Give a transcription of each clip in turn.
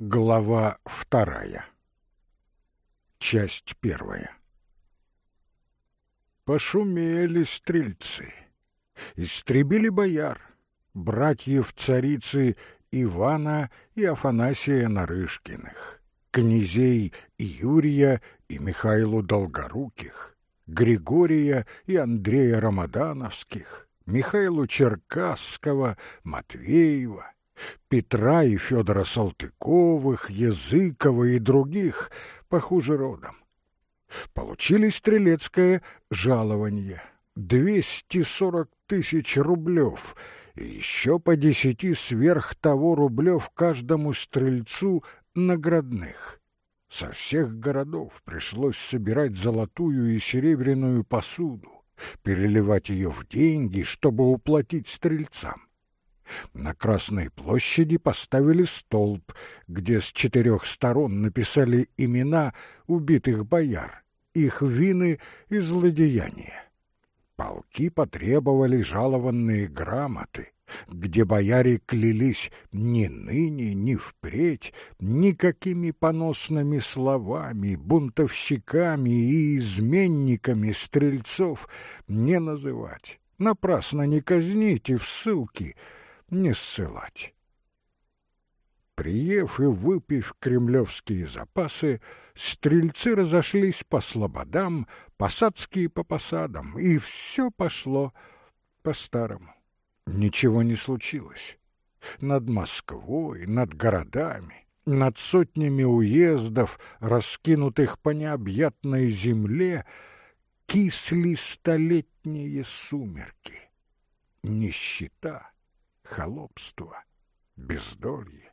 Глава 2. Часть 1. Пошумели стрельцы, истребили бояр, братьев царицы Ивана и Афанасия Нарышкиных, князей Юрия и Михаилу Долгоруких, Григория и Андрея Рамадановских, Михаилу Черкасского, Матвеева, Петра и Федора Салтыковых, Языкова и других похуже родом. Получили стрелецкое жалование 240 тысяч рублев и еще по 10 сверх того рублев каждому стрельцу наградных. Со всех городов пришлось собирать золотую и серебряную посуду, переливать ее в деньги, чтобы уплатить стрельцам. На Красной площади поставили столб, где с 4 сторон написали имена убитых бояр, их вины и злодеяния. Полки потребовали жалованные грамоты, где бояре клялись ни ныне, ни впредь никакими поносными словами, бунтовщиками и изменниками стрельцов не называть, напрасно не казнить и в ссылки не ссылать. Приев и выпив кремлевские запасы, стрельцы разошлись по слободам, посадские по посадам, и все пошло по-старому. Ничего не случилось. Над Москвой, над городами, над сотнями уездов, раскинутых по необъятной земле, кисли столетние сумерки. Нищета, холопство, бездолье.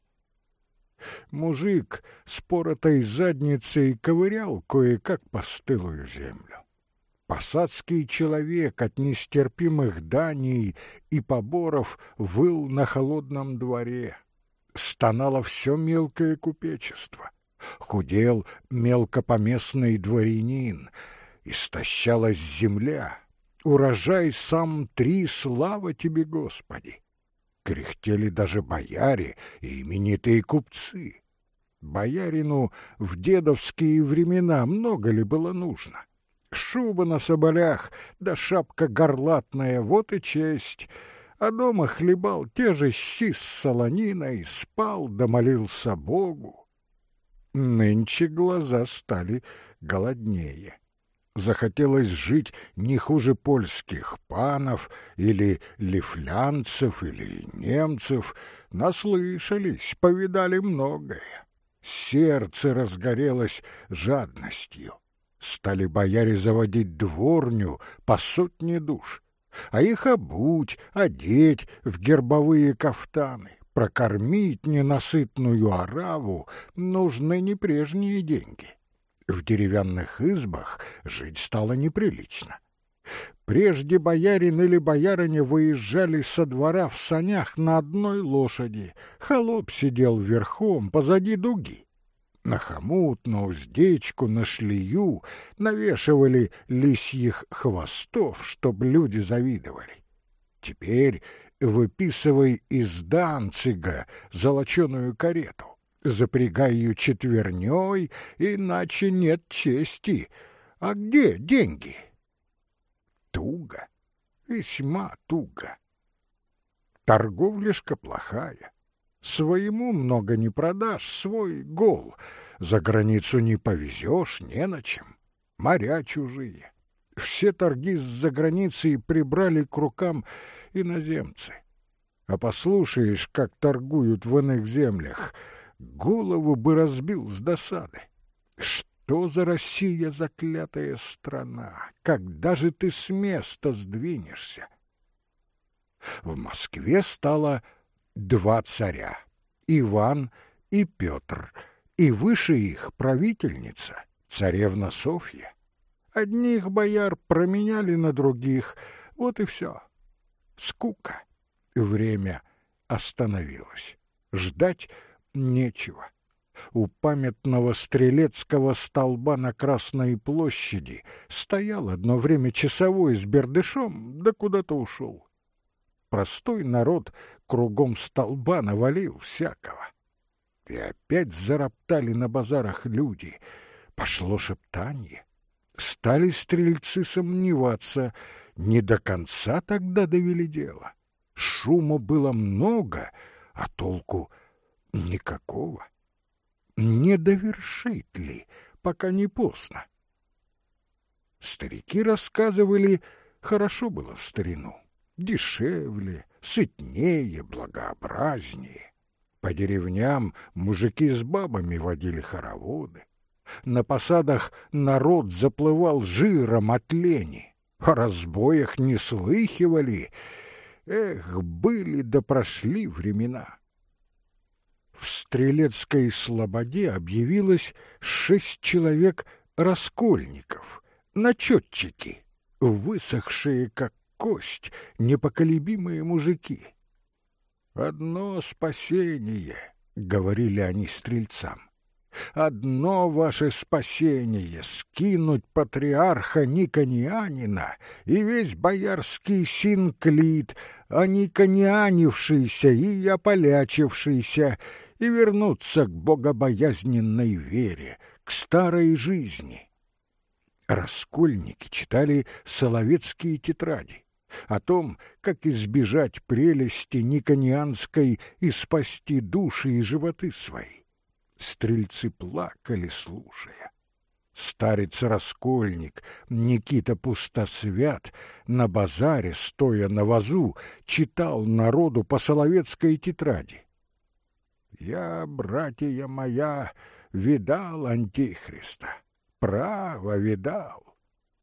Мужик с поротой задницей ковырял кое-как постылую землю. Посадский человек от нестерпимых даний и поборов выл на холодном дворе. Стонало все мелкое купечество. Худел мелкопоместный дворянин. Истощалась земля. Урожай сам 3, слава тебе, Господи! Кряхтели даже бояре и именитые купцы. Боярину в дедовские времена много ли было нужно? Шуба на соболях да шапка горлатная — вот и честь. А дома хлебал те же щи с солониной, спал да молился Богу. Нынче глаза стали голоднее. Захотелось жить не хуже польских панов или лифлянцев или немцев. Наслышались, повидали многое. Сердце разгорелось жадностью. Стали бояре заводить дворню по 100 душ, а их обуть, одеть в гербовые кафтаны, прокормить ненасытную ораву нужны не прежние деньги. В деревянных избах жить стало неприлично. Прежде боярин или боярыня выезжали со двора в санях на одной лошади, холоп сидел верхом позади дуги. На хомут, на уздечку, на шлею навешивали лисьих хвостов, чтоб люди завидовали. Теперь выписывай из Данцига золоченую карету, запрягай ее четверней, иначе нет чести. А где деньги? Туго, весьма туго. Торговляшка плохая. Своему много не продашь, свой гол. За границу не повезешь, не на чем. Моря чужие. Все торги с-за границей прибрали к рукам иноземцы. А послушаешь, как торгуют в иных землях, голову бы разбил с досады. Что за Россия, заклятая страна? Когда же ты с места сдвинешься? В Москве стало 2 царя — Иван и Петр, и выше их правительница, царевна Софья. Одних бояр променяли на других, вот и все. Скука. Время остановилось. Ждать нечего. У памятного стрелецкого столба на Красной площади стоял одно время часовой с бердышом, да куда-то ушел. Простой народ кругом столба навалил всякого. И опять зароптали на базарах люди. Пошло шептанье. Стали стрельцы сомневаться, не до конца тогда довели дело. Шуму было много, а толку никакого. Не довершит ли, пока не поздно? Старики рассказывали, хорошо было в старину, дешевле, сытнее, благообразнее. По деревням мужики с бабами водили хороводы. На посадах народ заплывал жиром от лени, о разбоях не слыхивали. Эх, были да прошли времена. В Стрелецкой слободе объявилось 6 человек раскольников, начетчики, высохшие, как кость, непоколебимые мужики. «Одно спасение», — говорили они стрельцам, — «одно ваше спасение — скинуть патриарха Никонианина и весь боярский синклит, а никонианившийся и ополячившийся, и вернуться к богобоязненной вере, к старой жизни». Раскольники читали соловецкие тетради о том, как избежать прелести никонианской и спасти души и животы свои. Стрельцы плакали, слушая. Старец-раскольник Никита Пустосвят на базаре, стоя на вазу, читал народу по соловецкой тетради. «Я, братья моя, видал Антихриста, право видал.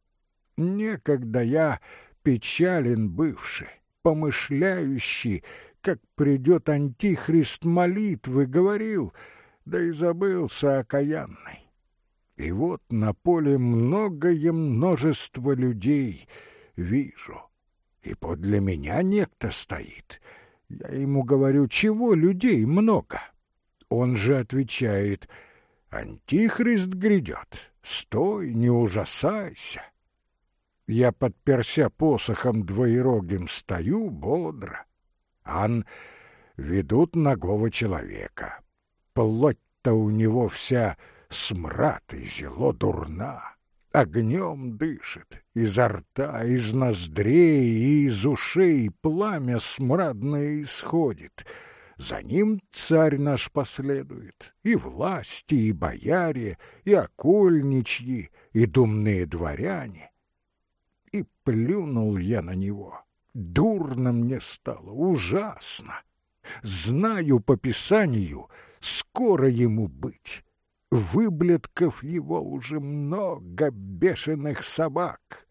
Некогда я печален бывший, помышляющий, как придет Антихрист, молитвы говорил, да и забылся окаянный. И вот на поле многое множество людей вижу, и подле меня некто стоит. Я ему говорю, чего людей много? Он же отвечает, Антихрист грядет, стой, не ужасайся. Я, подперся посохом двоерогим, стою бодро. Ан ведут нагого человека. Плоть-то у него вся смрад и зело дурна. Огнем дышит, изо рта, из ноздрей и из ушей пламя смрадное исходит. За ним царь наш последует, и власти, и бояре, и окольничьи, и думные дворяне. И плюнул я на него. Дурно мне стало, ужасно. Знаю по Писанию, скоро ему быть. Выблетков его уже много, бешеных собак.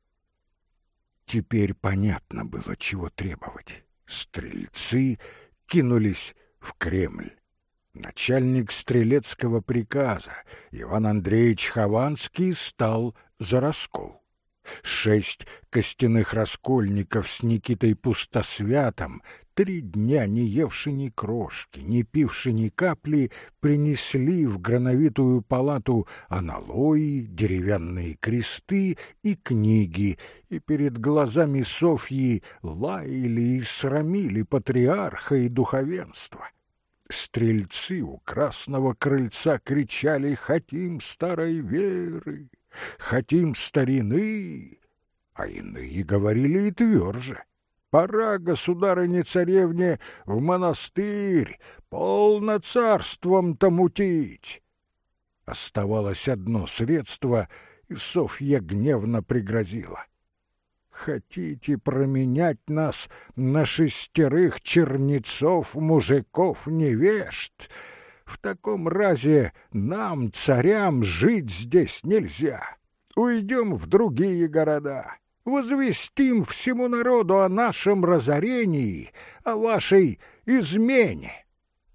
Теперь понятно было, чего требовать. Стрельцы кинулись в Кремль. Начальник стрелецкого приказа Иван Андреевич Хованский стал за раскол. 6 костяных раскольников с Никитой Пустосвятом, 3 дня не евши ни крошки, не пивши ни капли, принесли в грановитую палату аналои, деревянные кресты и книги, и перед глазами Софьи лаяли и срамили патриарха и духовенство. Стрельцы у красного крыльца кричали «Хотим старой веры! Хотим старины!» А иные говорили и тверже. «Пора, государыне-царевне, в монастырь, полно царством-то мутить!» Оставалось одно средство, и Софья гневно пригрозила. «Хотите променять нас на 6 чернецов, мужиков, невежд? В таком разе нам, царям, жить здесь нельзя. Уйдем в другие города, возвестим всему народу о нашем разорении, о вашей измене».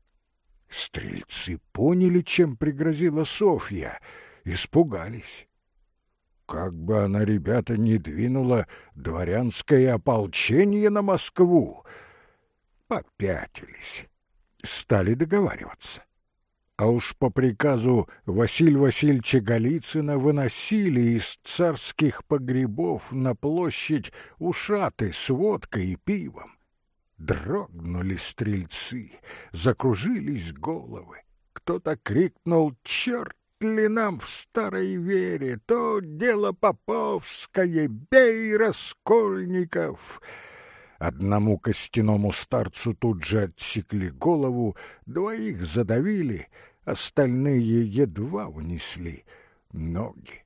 Стрельцы поняли, чем пригрозила Софья, испугались. Как бы она, ребята, не двинула дворянское ополчение на Москву. Попятились, стали договариваться. А уж по приказу Василия Васильевича Голицына выносили из царских погребов на площадь ушаты с водкой и пивом. Дрогнули стрельцы, закружились головы. Кто-то крикнул: «Черт ли нам в старой вере, то дело поповское, бей раскольников!» Одному костяному старцу тут же отсекли голову, двоих задавили, остальные едва унесли ноги.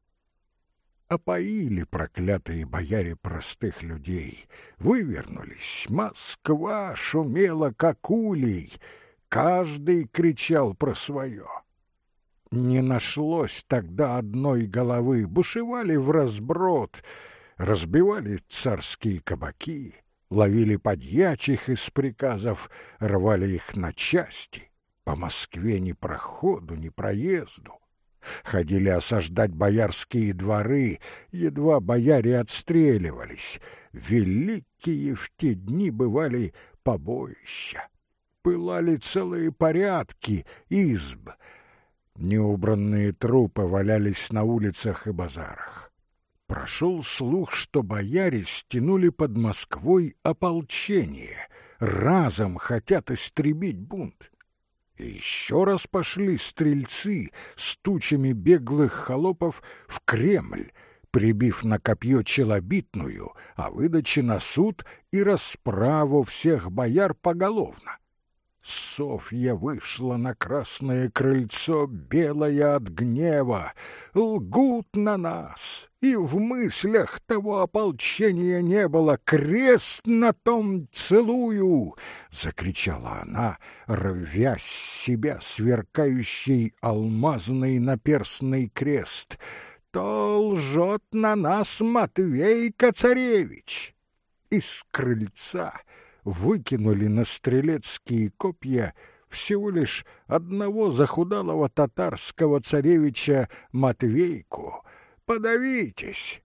Опоили проклятые бояре простых людей, вывернулись, Москва шумела, как улей, каждый кричал про свое. Не нашлось тогда одной головы, бушевали вразброд, разбивали царские кабаки, ловили подьячих из приказов, рвали их на части. По Москве ни проходу, ни проезду. Ходили осаждать боярские дворы, едва бояре отстреливались. Великие в те дни бывали побоища. Пылали целые порядки изб. Неубранные трупы валялись на улицах и базарах. Прошел слух, что бояре стянули под Москвой ополчение, разом хотят истребить бунт. И еще раз пошли стрельцы с тучами беглых холопов в Кремль, прибив на копье челобитную о выдаче на суд и расправу всех бояр поголовно. Софья вышла на красное крыльцо, белая от гнева. Лгут на нас, и в мыслях того ополчения не было. Крест на том целую! — закричала она, рвя с себя сверкающий алмазный наперстный крест. — То лжет на нас Матвей-царевич! Из крыльца выкинули на стрелецкие копья всего лишь одного захудалого татарского царевича Матвейку. Подавитесь!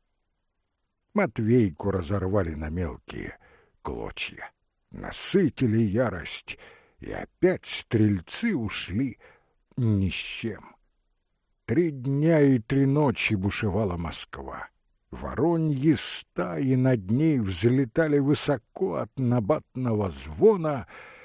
Матвейку разорвали на мелкие клочья, насытили ярость, и опять стрельцы ушли ни с чем. 3 дня и 3 ночи бушевала Москва. Вороньи стаи над ней взлетали высоко от набатного звона,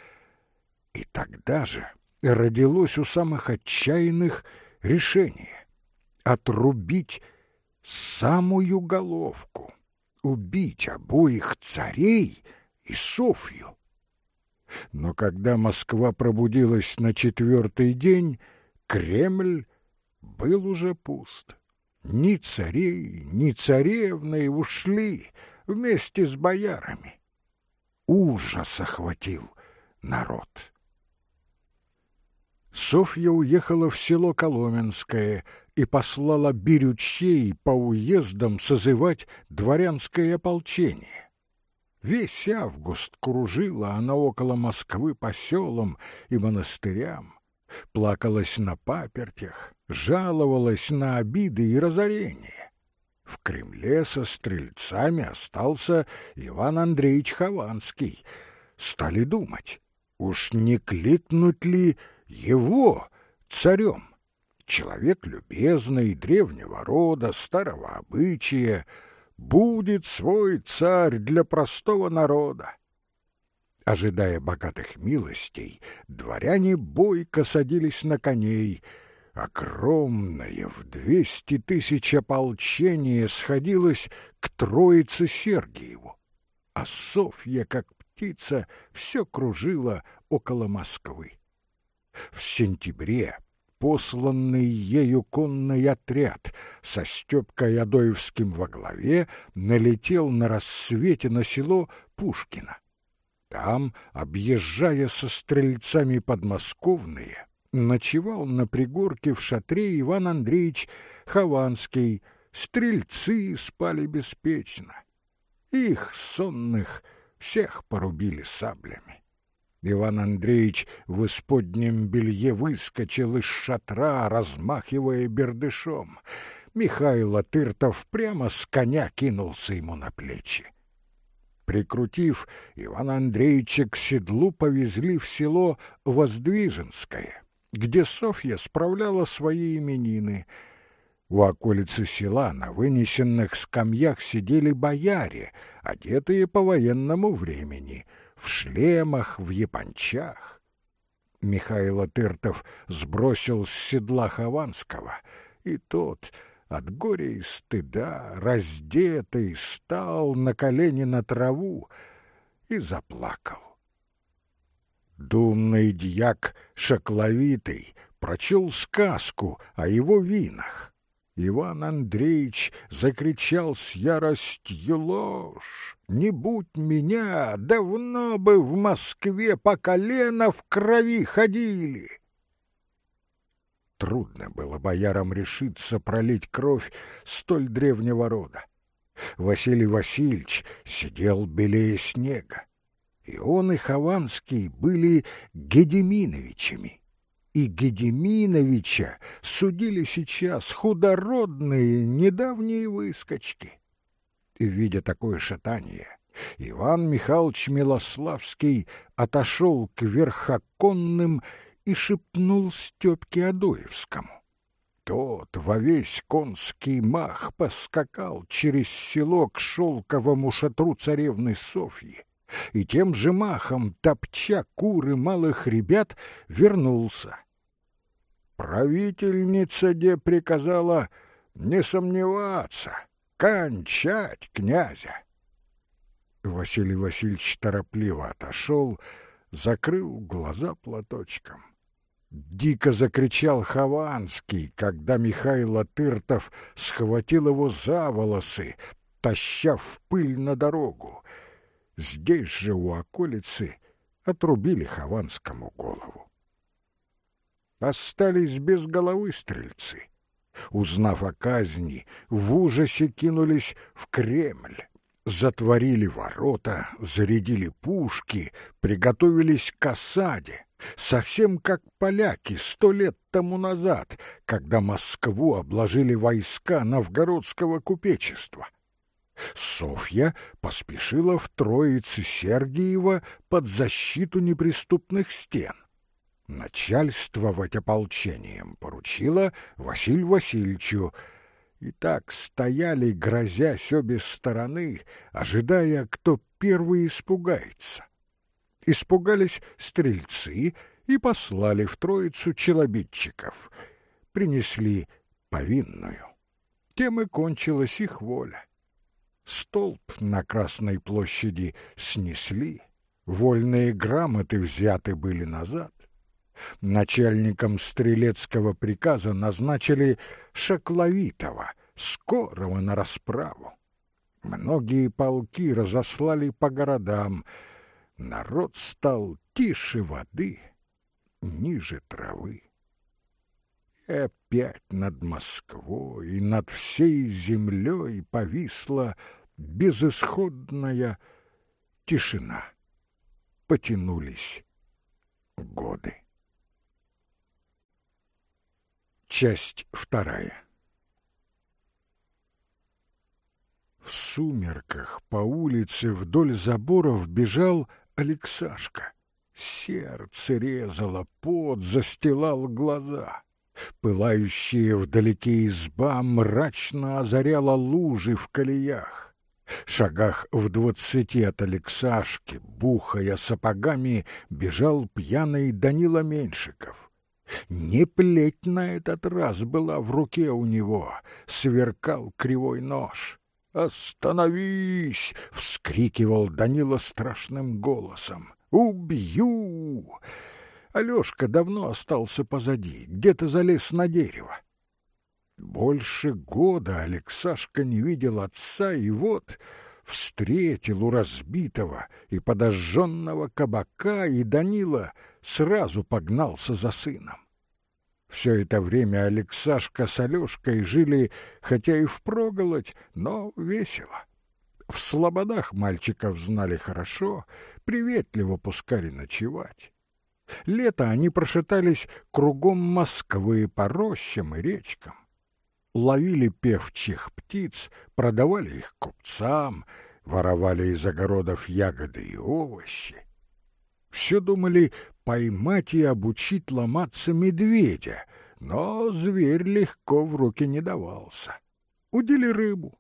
и тогда же родилось у самых отчаянных решение — отрубить самую головку, убить обоих царей и Софью. Но когда Москва пробудилась на 4-й день, Кремль был уже пуст. Ни царей, ни царевны ушли вместе с боярами. Ужас охватил народ. Софья уехала в село Коломенское и послала бирючей по уездам созывать дворянское ополчение. Весь август кружила она около Москвы по селам и монастырям, плакалась на папертях, жаловалась на обиды и разорения. В Кремле со стрельцами остался Иван Андреевич Хованский. Стали думать, уж не кликнуть ли его царем? Человек любезный, древнего рода, старого обычая, будет свой царь для простого народа. Ожидая богатых милостей, дворяне бойко садились на коней. Огромное в 200 000 ополчение сходилось к Троице Сергиеву, а Софья, как птица, все кружила около Москвы. В сентябре посланный ею конный отряд со Степкой Адоевским во главе налетел на рассвете на село Пушкино. Там, объезжая со стрельцами подмосковные, ночевал на пригорке в шатре Иван Андреевич Хованский. Стрельцы спали беспечно. Их, сонных, всех порубили саблями. Иван Андреевич в исподнем белье выскочил из шатра, размахивая бердышом. Михайло Тыртов прямо с коня кинулся ему на плечи. Прикрутив, Ивана Андреевича к седлу повезли в село Воздвиженское, где Софья справляла свои именины. У околицы села на вынесенных скамьях сидели бояре, одетые по военному времени, в шлемах, в япончах. Михайло Тыртов сбросил с седла Хованского, и тот от горя и стыда, раздетый, стал на колени на траву и заплакал. Думный дьяк Шакловитый прочел сказку о его винах. Иван Андреевич закричал с яростью: «Ложь! Не будь меня, давно бы в Москве по колено в крови ходили!» Трудно было боярам решиться пролить кровь столь древнего рода. Василий Васильевич сидел белее снега. И он, и Хованский были Гедеминовичами. И Гедеминовича судили сейчас худородные недавние выскочки. И, видя такое шатание, Иван Михайлович Милославский отошел к верхоконным и шепнул Степке Адоевскому. Тот во весь конский мах поскакал через село к шелковому шатру царевны Софьи, и тем же махом, топча куры малых ребят, вернулся. Правительница де приказала не сомневаться, кончать князя. Василий Васильевич торопливо отошел, закрыл глаза платочком. Дико закричал Хованский, когда Михайло Тыртов схватил его за волосы, таща в пыль на дорогу. Здесь же у околицы отрубили Хованскому голову. Остались без головы стрельцы. Узнав о казни, в ужасе кинулись в Кремль. Затворили ворота, зарядили пушки, приготовились к осаде, совсем как поляки 100 лет тому назад, когда Москву обложили войска новгородского купечества. Софья поспешила в Троице-Сергиево под защиту неприступных стен. Начальствовать ополчением поручила Василию Васильевичу. И так стояли, грозясь обе стороны, ожидая, кто первый испугается. Испугались стрельцы и послали в Троицу челобитчиков. Принесли повинную. Тем и кончилась их воля. Столб на Красной площади снесли, вольные грамоты взяты были назад. Начальником стрелецкого приказа назначили Шакловитова, скорого на расправу. Многие полки разослали по городам. Народ стал тише воды, ниже травы. И опять над Москвой и над всей землей повисла безысходная тишина. Потянулись годы. Часть вторая. В сумерках по улице вдоль заборов бежал Алексашка. Сердце резало, пот застилал глаза. Пылающая вдалеке изба мрачно озаряла лужи в колеях. Шагах в 20 от Алексашки, бухая сапогами, бежал пьяный Данила Меньшиков. Не плеть на этот раз была в руке у него, сверкал кривой нож. «Остановись!» — вскрикивал Данила страшным голосом. «Убью!» Алешка давно остался позади, где-то залез на дерево. Больше года Алексашка не видел отца, и вот встретил у разбитого и подожженного кабака, и Данила сразу погнался за сыном. Все это время Алексашка с Алешкой жили, хотя и впроголодь, но весело. В слободах мальчиков знали хорошо, приветливо пускали ночевать. Лето они прошатались кругом Москвы по рощам и речкам. Ловили певчих птиц, продавали их купцам, воровали из огородов ягоды и овощи. Все думали поймать и обучить ломаться медведя, но зверь легко в руки не давался. Удили рыбу.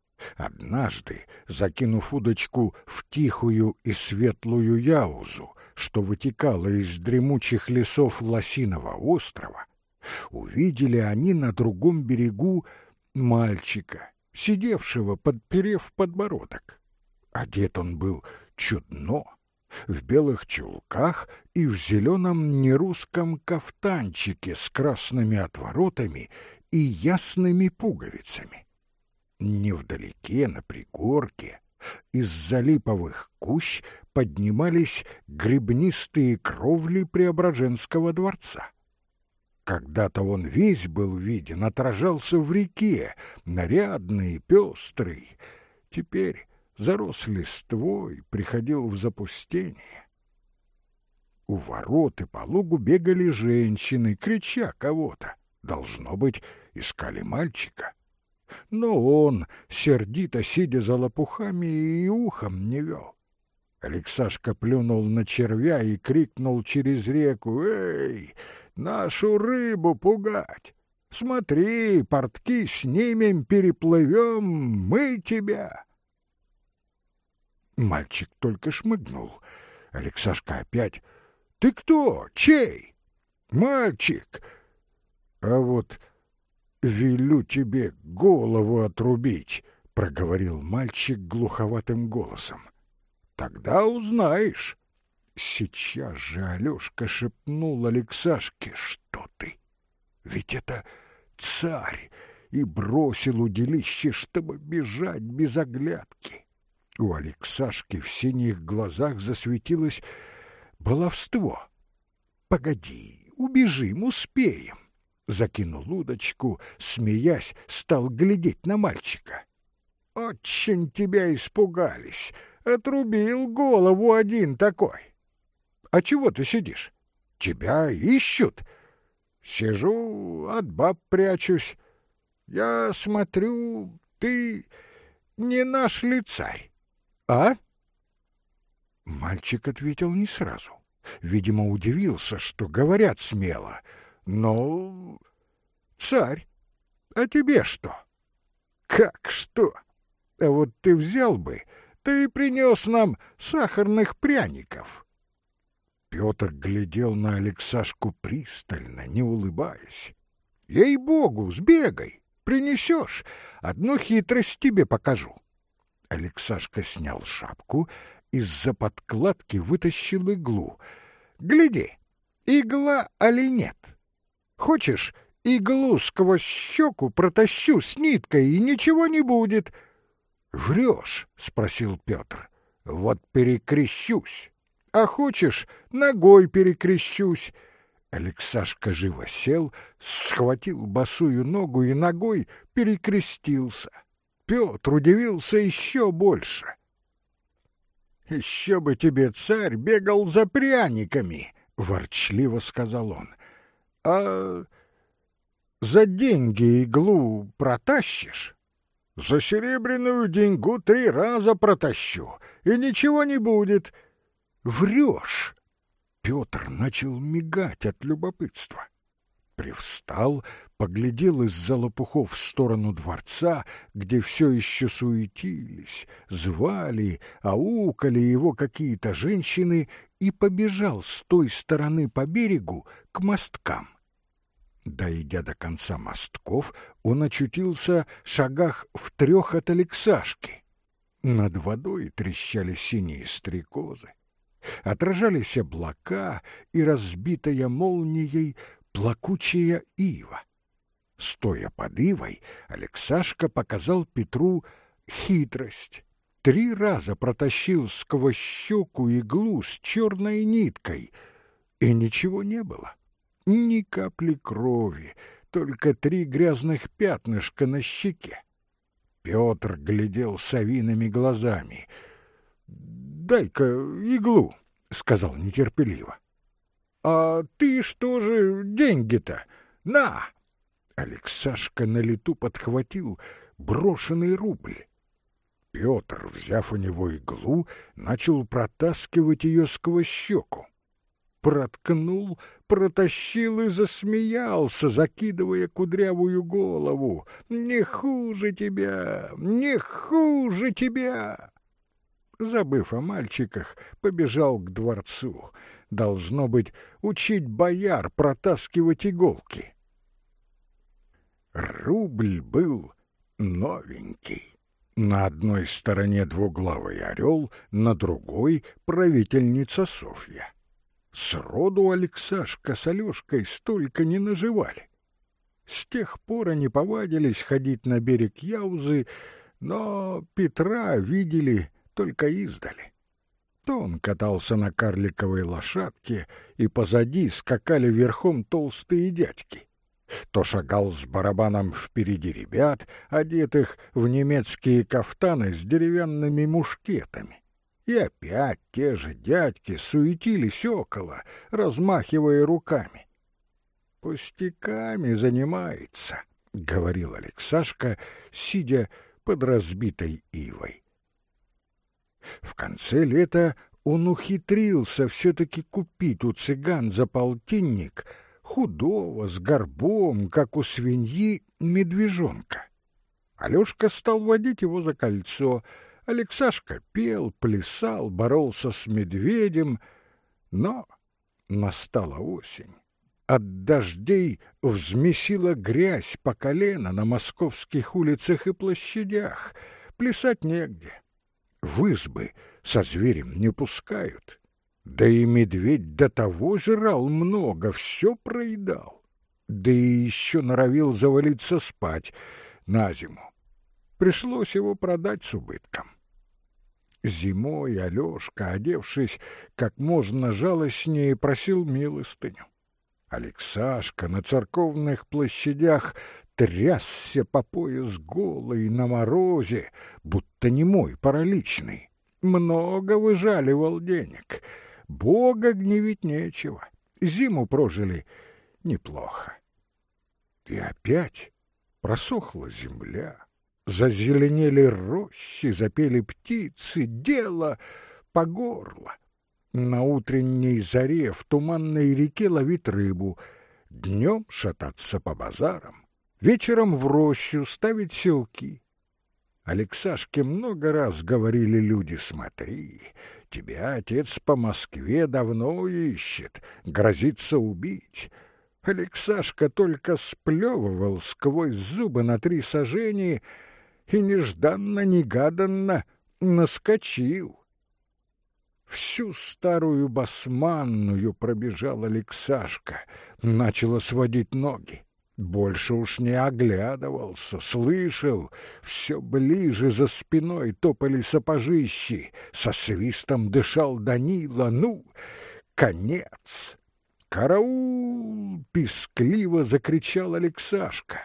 Однажды, закинув удочку в тихую и светлую яузу, что вытекало из дремучих лесов Лосиного острова, увидели они на другом берегу мальчика, сидевшего, подперев подбородок. Одет он был чудно, в белых чулках и в зеленом нерусском кафтанчике с красными отворотами и ясными пуговицами. Невдалеке, на пригорке, из-за липовых кущ поднимались гребнистые кровли Преображенского дворца. Когда-то он весь был виден, отражался в реке, нарядный, пестрый. Теперь зарос листвой, приходил в запустение. У ворот и по лугу бегали женщины, крича кого-то. Должно быть, искали мальчика. Но он, сердито сидя за лопухами, и ухом не вел. Алексашка плюнул на червя и крикнул через реку: «Эй, нашу рыбу пугать! Смотри, портки снимем, переплывем, мы тебя!» Мальчик только шмыгнул. Алексашка опять: «Ты кто? Чей?» «Мальчик! А вот велю тебе голову отрубить», — проговорил мальчик глуховатым голосом. «Тогда узнаешь». Сейчас же Алешка шепнул Алексашке: «Что ты? Ведь это царь!» и бросил удилище, чтобы бежать без оглядки. У Алексашки в синих глазах засветилось баловство. «Погоди, убежим, успеем!» Закинул удочку, смеясь, стал глядеть на мальчика. «Очень тебя испугались. Отрубил голову один такой. А чего ты сидишь? Тебя ищут?» «Сижу, от баб прячусь. Я смотрю, ты не наш ли царь, а?» Мальчик ответил не сразу. Видимо, удивился, что говорят смело. «Ну, царь, а тебе что?» «Как что? А вот ты взял бы, ты принес нам сахарных пряников». Петр глядел на Алексашку пристально, не улыбаясь. «Ей-богу, сбегай, принесешь, одну хитрость тебе покажу». Алексашка снял шапку, из-за подкладки вытащил иглу. «Гляди, игла али нет? Хочешь, иглу сквозь щеку протащу с ниткой, и ничего не будет?» «Врешь?» — спросил Петр. «Вот перекрещусь. А хочешь, ногой перекрещусь?» Алексашка живо сел, схватил босую ногу и ногой перекрестился. Петр удивился еще больше. «Еще бы тебе, царь, бегал за пряниками!» — ворчливо сказал он. «А за деньги иглу протащишь?» «За серебряную деньгу 3 раза протащу, и ничего не будет». «Врешь!» Петр начал мигать от любопытства. Привстал, поглядел из-за лопухов в сторону дворца, где все еще суетились, звали, аукали его какие-то женщины, и побежал с той стороны по берегу к мосткам. Дойдя до конца мостков, он очутился шагах в 3 от Алексашки. Над водой трещали синие стрекозы, отражались облака и разбитая молнией плакучая ива. Стоя под ивой, Алексашка показал Петру хитрость. 3 раза протащил сквозь щеку иглу с черной ниткой, и ничего не было. Ни капли крови, только 3 грязных пятнышка на щеке. Петр глядел совиными глазами. «Дай-ка иглу», — сказал нетерпеливо. «А ты что же деньги-то? На!» Алексашка на лету подхватил брошенный рубль. Петр, взяв у него иглу, начал протаскивать ее сквозь щеку. Проткнул, протащил и засмеялся, закидывая кудрявую голову. «Не хуже тебя! Не хуже тебя!» Забыв о мальчиках, побежал к дворцу. Должно быть, учить бояр протаскивать иголки. Рубль был новенький. На одной стороне двуглавый орел, на другой — правительница Софья. Сроду Алексашка с Алешкой столько не наживали. С тех пор они повадились ходить на берег Яузы, но Петра видели только издали. То он катался на карликовой лошадке, и позади скакали верхом толстые дядьки. То шагал с барабаном впереди ребят, одетых в немецкие кафтаны с деревянными мушкетами. И опять те же дядьки суетились около, размахивая руками. «Пустяками занимается», — говорил Алексашка, сидя под разбитой ивой. В конце лета он ухитрился все-таки купить у цыган за полтинник худого, с горбом, как у свиньи, медвежонка. Алешка стал водить его за кольцо. Алексашка пел, плясал, боролся с медведем, но настала осень. От дождей взмесила грязь по колено на московских улицах и площадях. Плясать негде. В избы со зверем не пускают. Да и медведь до того жрал много, все проедал. Да и еще норовил завалиться спать на зиму. Пришлось его продать с убытком. Зимой Алешка, одевшись как можно жалостнее, просил милостыню. Алексашка на церковных площадях трясся по пояс голый на морозе, будто немой параличный. Много выжаливал денег. Бога гневить нечего. Зиму прожили неплохо. И опять просохла земля, зазеленели рощи, запели птицы, дело по горло. На утренней заре в туманной реке ловить рыбу, днем шататься по базарам, вечером в рощу ставить селки. Алексашке много раз говорили люди: смотри, тебя отец по Москве давно ищет, грозится убить. Алексашка только сплевывал сквозь зубы на 3 сажени и нежданно-негаданно наскочил. Всю старую басманную пробежал Алексашка, начало сводить ноги. Больше уж не оглядывался, слышал, все ближе за спиной топали сапожищи, со свистом дышал Данила. Ну, конец! «Караул!» — пискливо закричал Алексашка.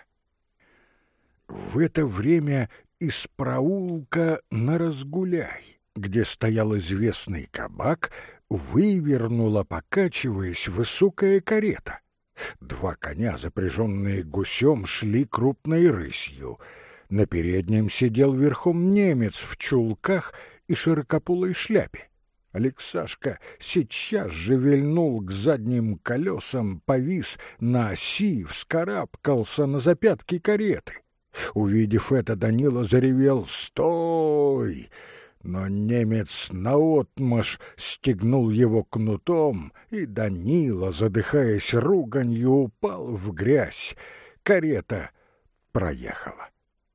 В это время из проулка на Разгуляй, где стоял известный кабак, вывернула, покачиваясь, высокая карета. 2 коня, запряженные гусем, шли крупной рысью. На переднем сидел верхом немец в чулках и широкополой шляпе. Алексашка сейчас же вильнул к задним колесам, повис на оси, вскарабкался на запятки кареты. Увидев это, Данила заревел: «Стой!» Но немец наотмашь стегнул его кнутом, и Данила, задыхаясь руганью, упал в грязь. Карета проехала.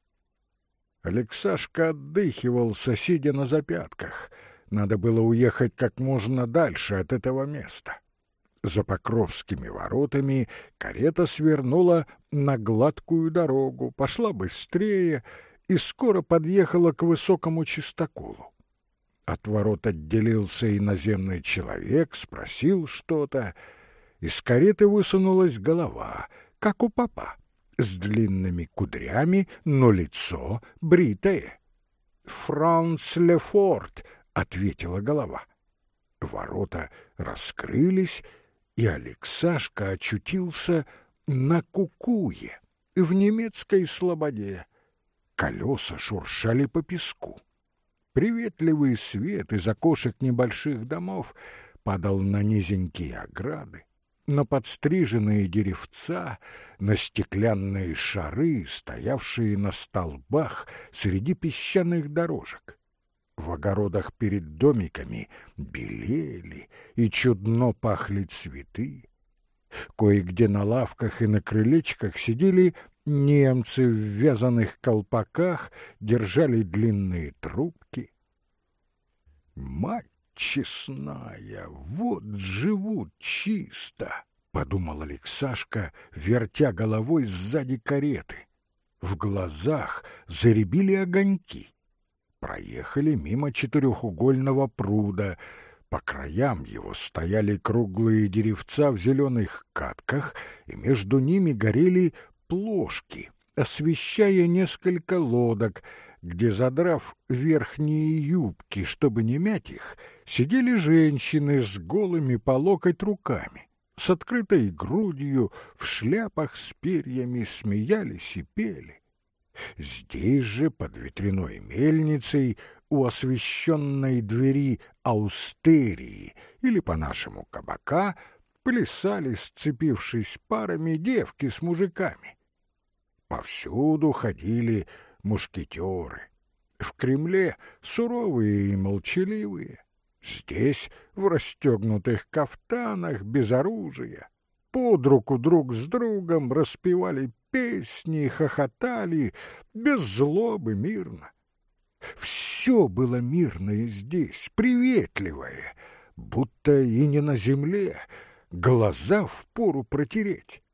Алексашка отдыхивался, сидя на запятках. Надо было уехать как можно дальше от этого места. За Покровскими воротами карета свернула на гладкую дорогу, пошла быстрее и скоро подъехала к высокому чистоколу. От ворот отделился иноземный человек, спросил что-то. Из кареты высунулась голова, как у попа, с длинными кудрями, но лицо бритое. «Франц Лефорт», — ответила голова. Ворота раскрылись, и Алексашка очутился на Кукуе, в немецкой слободе. Колеса шуршали по песку. Приветливый свет из окошек небольших домов падал на низенькие ограды, на подстриженные деревца, на стеклянные шары, стоявшие на столбах среди песчаных дорожек. В огородах перед домиками белели и чудно пахли цветы. Кое-где на лавках и на крылечках сидели немцы в вязаных колпаках, держали длинные трубки. «Мать честная, вот живут чисто!» — подумал Алексашка, вертя головой сзади кареты. В глазах зарябили огоньки. Проехали мимо четырехугольного пруда. По краям его стояли круглые деревца в зеленых катках, и между ними горели плошки, освещая несколько лодок, где, задрав верхние юбки, чтобы не мять их, сидели женщины с голыми по локоть руками, с открытой грудью, в шляпах с перьями, смеялись и пели. Здесь же, под ветряной мельницей, у освещенной двери аустерии, или по-нашему кабака, плясали, сцепившись парами, девки с мужиками. Повсюду ходили мушкетеры. В Кремле суровые и молчаливые, здесь в расстегнутых кафтанах, без оружия. Под руку друг с другом распевали песни, хохотали, без злобы, мирно. Все было мирное здесь, приветливое, будто и не на земле, глаза впору протереть.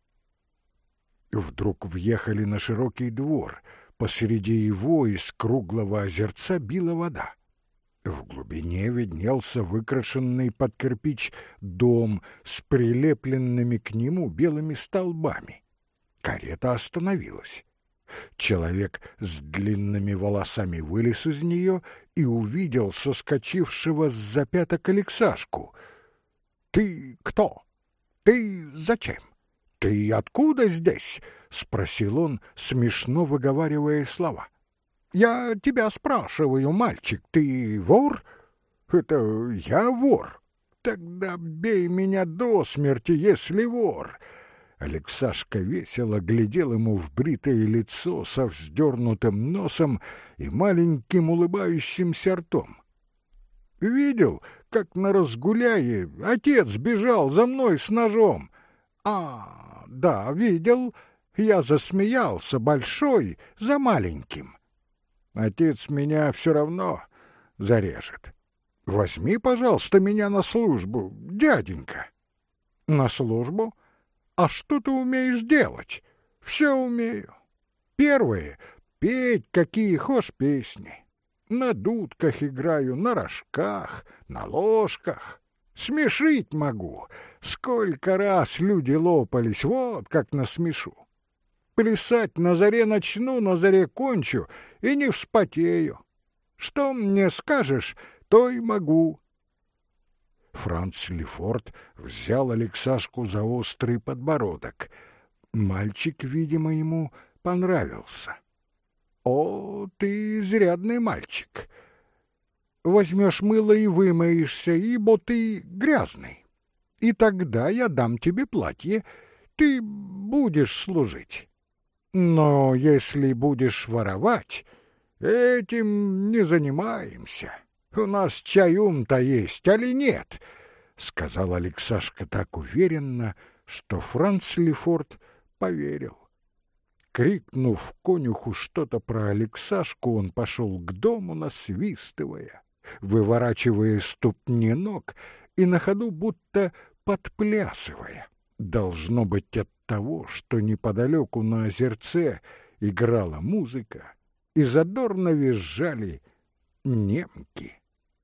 Вдруг въехали на широкий двор, посреди его из круглого озерца била вода. В глубине виднелся выкрашенный под кирпич дом с прилепленными к нему белыми столбами. Карета остановилась. Человек с длинными волосами вылез из нее и увидел соскочившего с запяток Алексашку. «Ты кто? Ты зачем? Ты откуда здесь?» — спросил он, смешно выговаривая слова. «Я тебя спрашиваю, мальчик, ты вор?» «Это я вор? Тогда бей меня до смерти, если вор!» Алексашка весело глядел ему в бритое лицо со вздернутым носом и маленьким улыбающимся ртом. «Видел, как на Разгуляе отец бежал за мной с ножом?» «А, да, видел. Я засмеялся, большой за маленьким. Отец меня все равно зарежет. Возьми, пожалуйста, меня на службу, дяденька». «На службу? А что ты умеешь делать?» «Все умею. Первое — петь какие хошь песни. На дудках играю, на рожках, на ложках. Смешить могу. Сколько раз люди лопались, вот как насмешу. Плясать на заре начну, на заре кончу и не вспотею. Что мне скажешь, то и могу». Франц Лефорт взял Алексашку за острый подбородок. Мальчик, видимо, ему понравился. «О, ты изрядный мальчик. Возьмешь мыло и вымоешься, ибо ты грязный. И тогда я дам тебе платье, ты будешь служить. Но если будешь воровать, этим не занимаемся. У нас чай-ум-то есть, али нет?» — сказал Алексашка так уверенно, что Франц Лефорт поверил. Крикнув конюху что-то про Алексашку, он пошел к дому, насвистывая, выворачивая ступни ног и на ходу будто подплясывая. Должно быть от того, что неподалеку на озерце играла музыка и задорно визжали немки.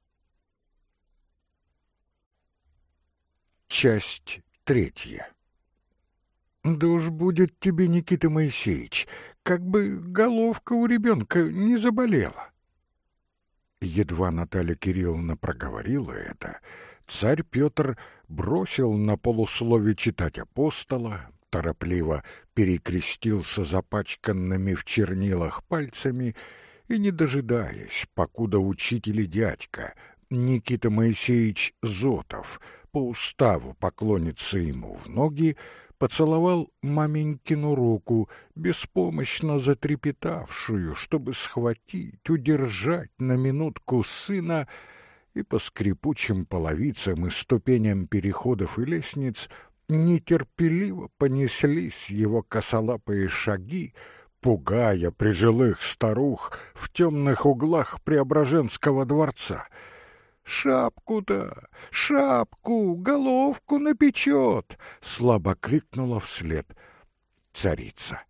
Часть третья. «Да уж будет тебе, Никита Моисеевич, как бы головка у ребенка не заболела». Едва Наталья Кирилловна проговорила это, царь Петр бросил на полуслове читать апостола, торопливо перекрестился запачканными в чернилах пальцами и, не дожидаясь, покуда учитель и дядька Никита Моисеевич Зотов по уставу поклониться ему в ноги, поцеловал маменькину руку, беспомощно затрепетавшую, чтобы схватить, удержать на минутку сына, и по скрипучим половицам и ступеням переходов и лестниц нетерпеливо понеслись его косолапые шаги, пугая прижилых старух в темных углах Преображенского дворца. «Шапку-то, шапку, головку напечет!» — слабо крикнула вслед царица.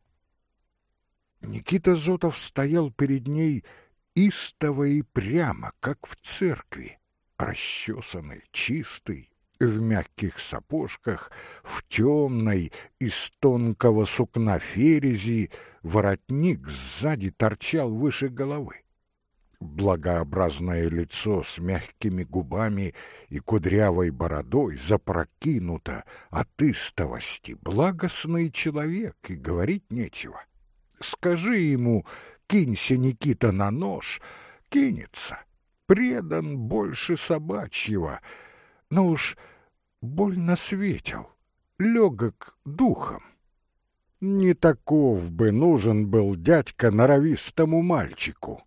Никита Зотов стоял перед ней истово и прямо, как в церкви, расчесанный, чистый, в мягких сапожках, в темной из тонкого сукна ферези, воротник сзади торчал выше головы. Благообразное лицо с мягкими губами и кудрявой бородой запрокинуто от истовости. Благостный человек, и говорить нечего. Скажи ему: кинься, Никита, на нож, кинется. Предан больше собачьего, но уж больно светел, легок духом. Не таков бы нужен был дядька норовистому мальчику.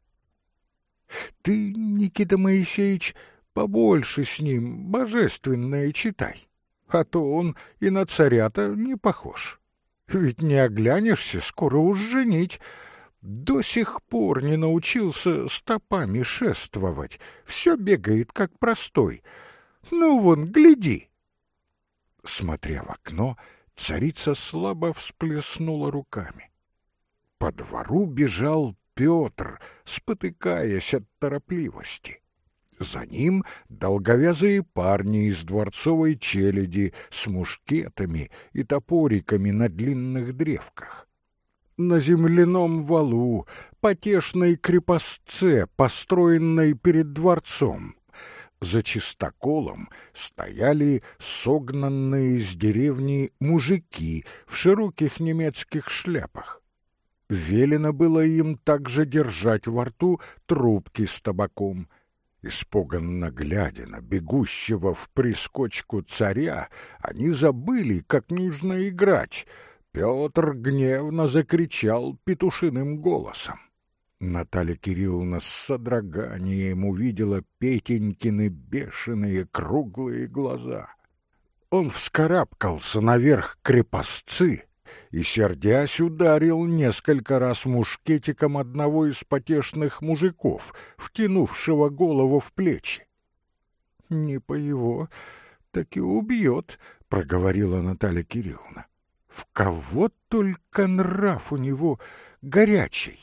Ты, Никита Моисеевич, побольше с ним божественное читай, а то он и на царя-то не похож. Ведь не оглянешься, скоро уж женить. До сих пор не научился стопами шествовать, все бегает, как простой. Ну вон, гляди!» Смотря в окно, царица слабо всплеснула руками. По двору бежал Петр, спотыкаясь от торопливости. За ним долговязые парни из дворцовой челяди с мушкетами и топориками на длинных древках. На земляном валу, потешной крепостце, построенной перед дворцом, за чистоколом стояли согнанные из деревни мужики в широких немецких шляпах. Велено было им также держать во рту трубки с табаком. Испуганно глядя на бегущего в прискочку царя, они забыли, как нужно играть. Петр гневно закричал петушиным голосом. Наталья Кирилловна с содроганием увидела Петенькины бешеные круглые глаза. Он вскарабкался наверх крепостцы и, сердясь, ударил несколько раз мушкетиком одного из потешных мужиков, втянувшего голову в плечи. «Не по его, так и убьет», — проговорила Наталья Кирилловна. «В кого только нрав у него горячий!»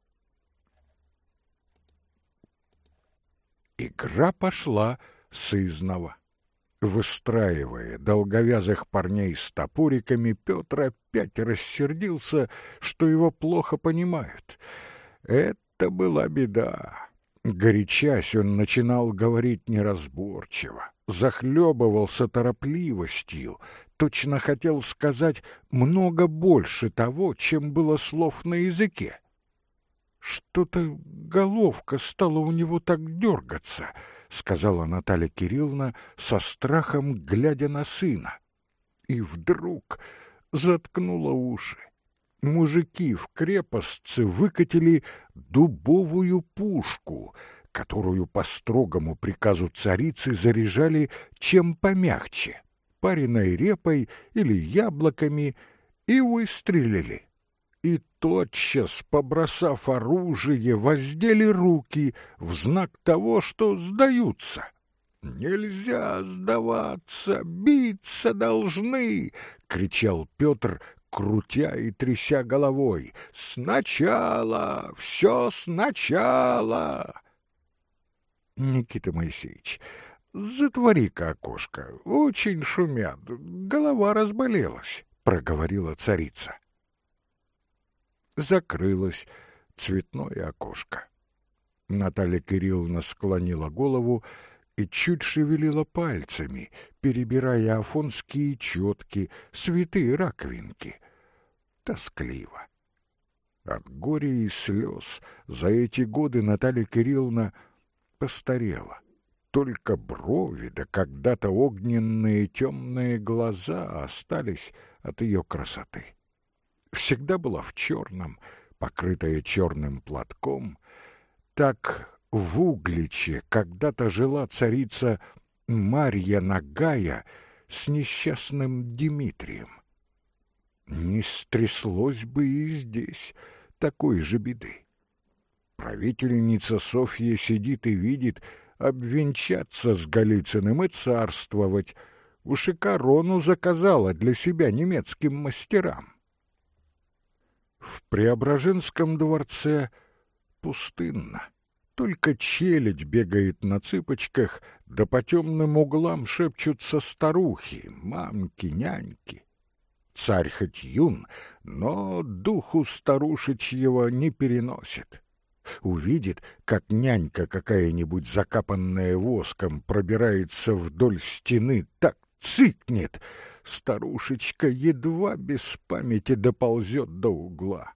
Игра пошла сызнова. Выстраивая долговязых парней с топориками, Петр опять рассердился, что его плохо понимают. Это была беда. Горячась, он начинал говорить неразборчиво, захлебывался торопливостью, точно хотел сказать много больше того, чем было слов на языке. «Что-то головка стала у него так дергаться», — сказала Наталья Кирилловна со страхом, глядя на сына. И вдруг заткнула уши. Мужики в крепостце выкатили дубовую пушку, которую по строгому приказу царицы заряжали чем помягче, пареной репой или яблоками, и выстрелили. И тотчас, побросав оружие, воздели руки в знак того, что сдаются. «Нельзя сдаваться, биться должны!» — кричал Петр, крутя и тряся головой. «Сначала! Все сначала!» «Никита Моисеевич, затвори-ка окошко, очень шумят, голова разболелась», — проговорила царица. Закрылось цветное окошко. Наталья Кирилловна склонила голову и чуть шевелила пальцами, перебирая афонские четки, святые раковинки. Тоскливо. От горя и слез за эти годы Наталья Кирилловна постарела. только брови да когда-то огненные темные глаза остались от ее красоты. Всегда была в черном, покрытая черным платком. Так в Угличе когда-то жила царица Марья Нагая с несчастным Дмитрием. Не стряслось бы и здесь такой же беды. Правительница Софья сидит и видит обвенчаться с Голицыным и царствовать. Уж и корону заказала для себя немецким мастерам. В Преображенском дворце пустынно. Только челядь бегает на цыпочках, да по темным углам шепчутся старухи, мамки, няньки. Царь хоть юн, но духу старушечьего не переносит. Увидит, как нянька какая-нибудь, закапанная воском, пробирается вдоль стены, так цыкнет, старушечка едва без памяти доползет до угла.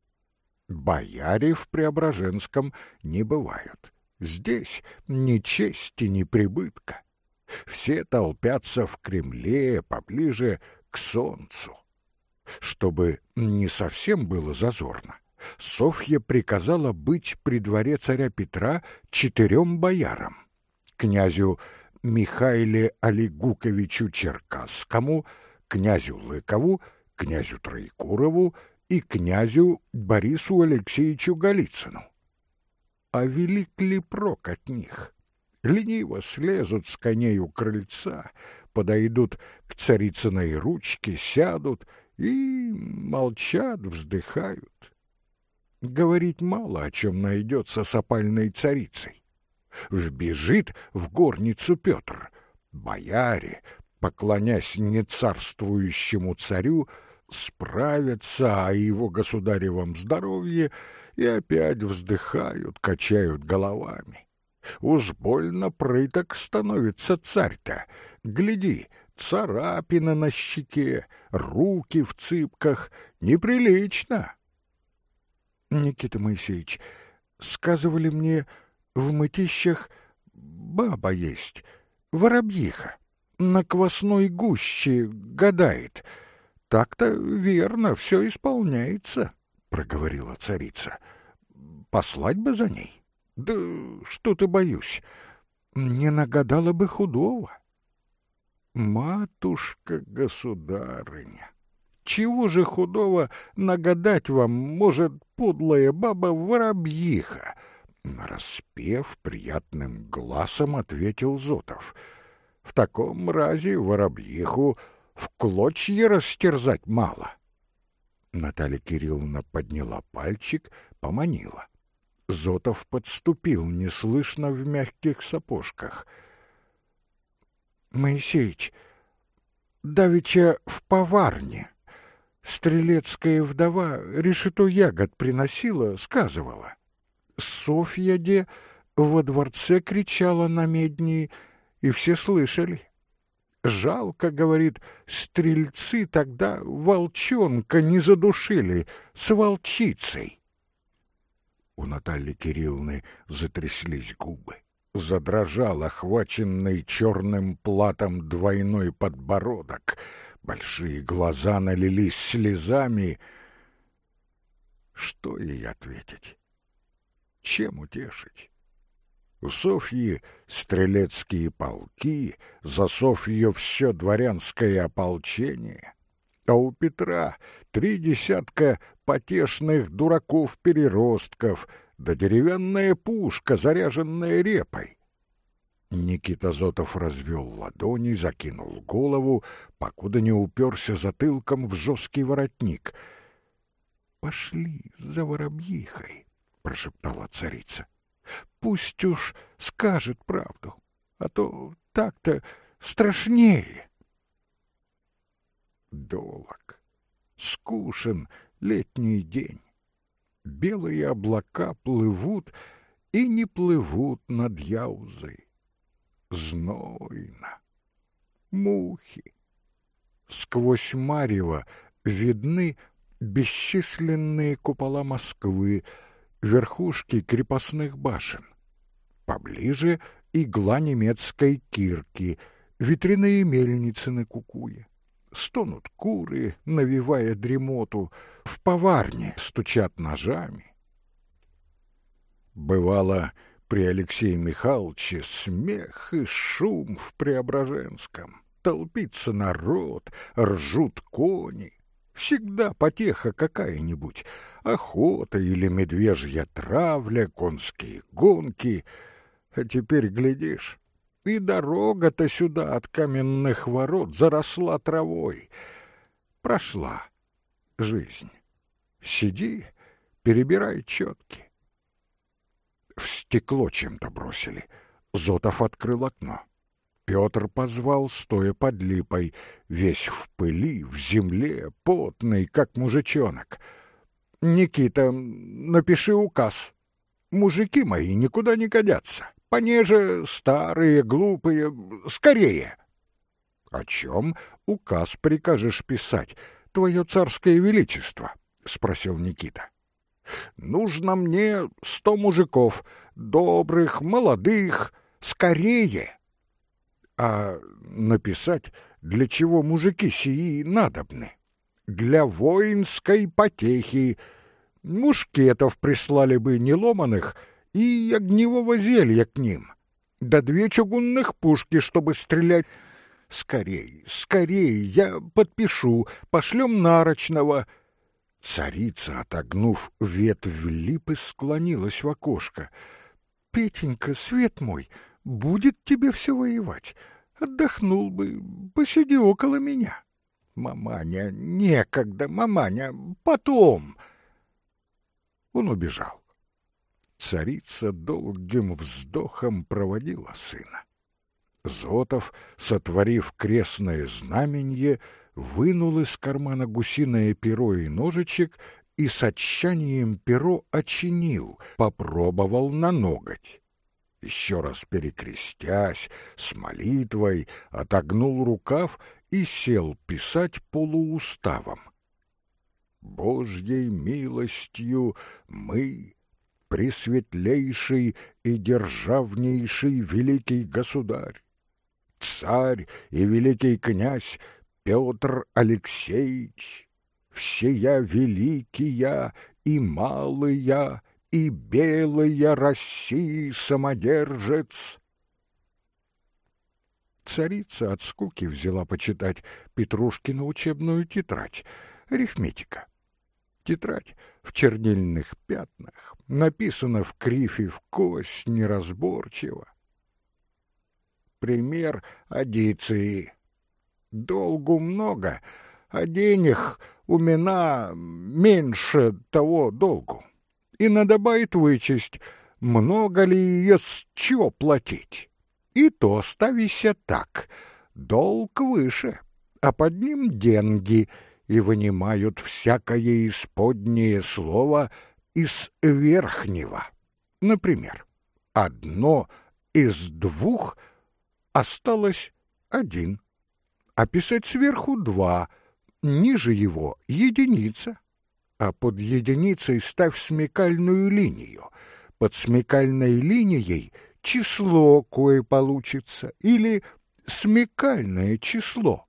Бояре в Преображенском не бывают. Здесь ни чести, ни прибытка. Все толпятся в Кремле поближе к солнцу. Чтобы не совсем было зазорно, Софья приказала быть при дворе царя Петра 4 боярам: князю Михаиле Олегуковичу Черкасскому, князю Лыкову, князю Троекурову и князю Борису Алексеевичу Голицыну. А велик ли прок от них? Лениво слезут с коней у крыльца, подойдут к царицыной ручке, сядут и молчат, вздыхают. Говорить мало о чем найдется с опальной царицей. Вбежит в горницу Петр. Бояре, поклонясь нецарствующему царю, справятся о его государевом здоровье и опять вздыхают, качают головами. Уж больно прыток становится царь-то. Гляди, царапина на щеке, руки в цыпках. Неприлично. Никита Моисеевич, сказывали мне, в Мытищах баба есть, воробьиха, на квасной гуще гадает. Так-то верно, все исполняется, проговорила царица. Послать бы за ней? Да что-то боюсь, не нагадала бы худого. Матушка-государыня, чего же худого нагадать вам может подлая баба-воробьиха? Нараспев приятным гласом ответил Зотов. В таком разе воробьиху в клочья растерзать мало. Наталья Кирилловна подняла пальчик, поманила. Зотов подступил неслышно в мягких сапожках. Моисеич, давеча в поварне стрелецкая вдова решето ягод приносила, сказывала. Софья де во дворце кричала на медни, и все слышали. Жалко, говорит, стрельцы тогда волчонка не задушили с волчицей. У Натальи Кирилловны затряслись губы, задрожал охваченный черным платом двойной подбородок, большие глаза налились слезами. Что ей ответить? Чем утешить? У Софьи стрелецкие полки, за Софью все дворянское ополчение, а у Петра 3 десятка потешных дураков-переростков, да деревянная пушка, заряженная репой. Никита Зотов развел ладони, закинул голову, покуда не уперся затылком в жесткий воротник. — Пошли за воробьихой, — прошептала царица. — Пусть уж скажет правду, а то так-то страшнее. Долог, скушен летний день. Белые облака плывут и не плывут над Яузой. Знойно. Мухи. Сквозь марево видны бесчисленные купола Москвы, верхушки крепостных башен. Поближе игла немецкой кирки, ветряные мельницы на кукуе. Стонут куры, навевая дремоту, в поварне стучат ножами. Бывало, при Алексее Михайловиче смех и шум в Преображенском. Толпится народ, ржут кони. Всегда потеха какая-нибудь. Охота или медвежья травля, конские гонки. А теперь глядишь, и дорога-то сюда от каменных ворот заросла травой. Прошла жизнь. Сиди, перебирай четки. В стекло чем-то бросили. Зотов открыл окно. Петр позвал, стоя под липой, весь в пыли, в земле, потный, как мужичонок. «Никита, напиши указ. Мужики мои никуда не годятся. Понеже старые, глупые, скорее!» «О чем указ прикажешь писать, твое царское величество?» — спросил Никита. «Нужно мне 100 мужиков, добрых, молодых, скорее!» «А написать, для чего мужики сии надобны?» «Для воинской потехи. Мушкетов прислали бы неломаных и огневого зелья к ним. Да 2 чугунных пушки, чтобы стрелять. Скорей, скорей, я подпишу, пошлем нарочного». Царица, отогнув ветвь липы, склонилась в окошко. «Петенька, свет мой, будет тебе все воевать. Отдохнул бы, посиди около меня». «Маманя, некогда, маманя, потом». Он убежал. Царица долгим вздохом проводила сына. Зотов, сотворив крестное знаменье, вынул из кармана гусиное перо и ножичек и с отчаянием перо очинил, попробовал на ноготь. Еще раз перекрестясь, с молитвой, отогнул рукав и сел писать полууставом. «Божьей милостью мы, пресветлейший и державнейший великий государь, царь и великий князь Петр Алексеевич, всея великия и малыя и белая России самодержец». Царица от скуки взяла почитать Петрушкину учебную тетрадь, арифметика. Тетрадь в чернильных пятнах, написана в кривь и в кось, неразборчиво. Пример адиции. Долгу много, а денег у меня меньше того долгу. И надобает вычесть, много ли есть чего платить. И то ставися так, долг выше, а под ним деньги, и вынимают всякое исподнее слово из верхнего. Например, 1 из 2 осталось 1, а писать сверху 2, ниже его единица, а под единицей ставь смекальную линию, под смекальной линией число кое получится, или смекальное число.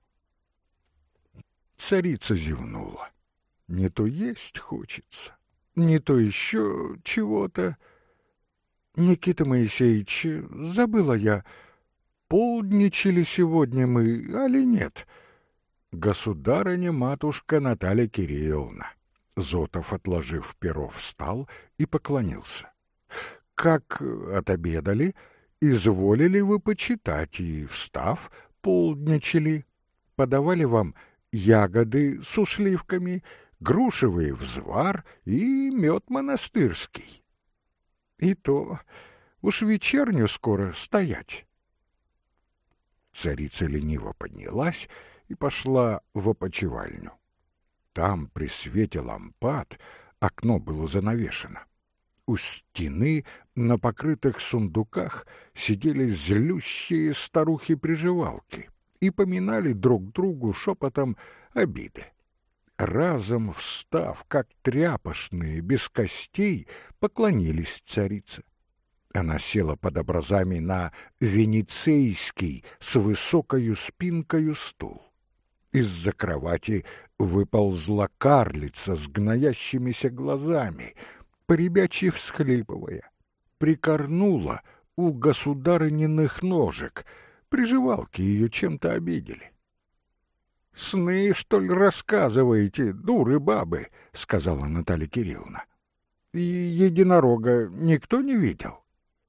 Царица зевнула. Не то есть хочется, не то еще чего-то. Никита Моисеевич, забыла я, полдничали сегодня мы, али нет? Государыня-матушка Наталья Кирилловна. Зотов, отложив перо, встал и поклонился. Как отобедали, изволили вы почитать, и, встав, полдничали. Подавали вам ягоды с усливками, грушевый взвар и мед монастырский. И то уж вечерню скоро стоять. Царица лениво поднялась и пошла в опочивальню. Там, при свете лампад, окно было занавешено. У стены на покрытых сундуках сидели злющие старухи-приживалки и поминали друг другу шепотом обиды. Разом встав, как тряпошные, без костей, поклонились царице. Она села под образами на венецейский с высокою спинкою стул. Из-за кровати выползла карлица с гноящимися глазами, поребячьи всхлипывая, прикорнула у государыниных ножек, приживалки ее чем-то обидели. «Сны, что ли, рассказываете, дуры бабы?» — сказала Наталья Кирилловна. «И единорога никто не видел?»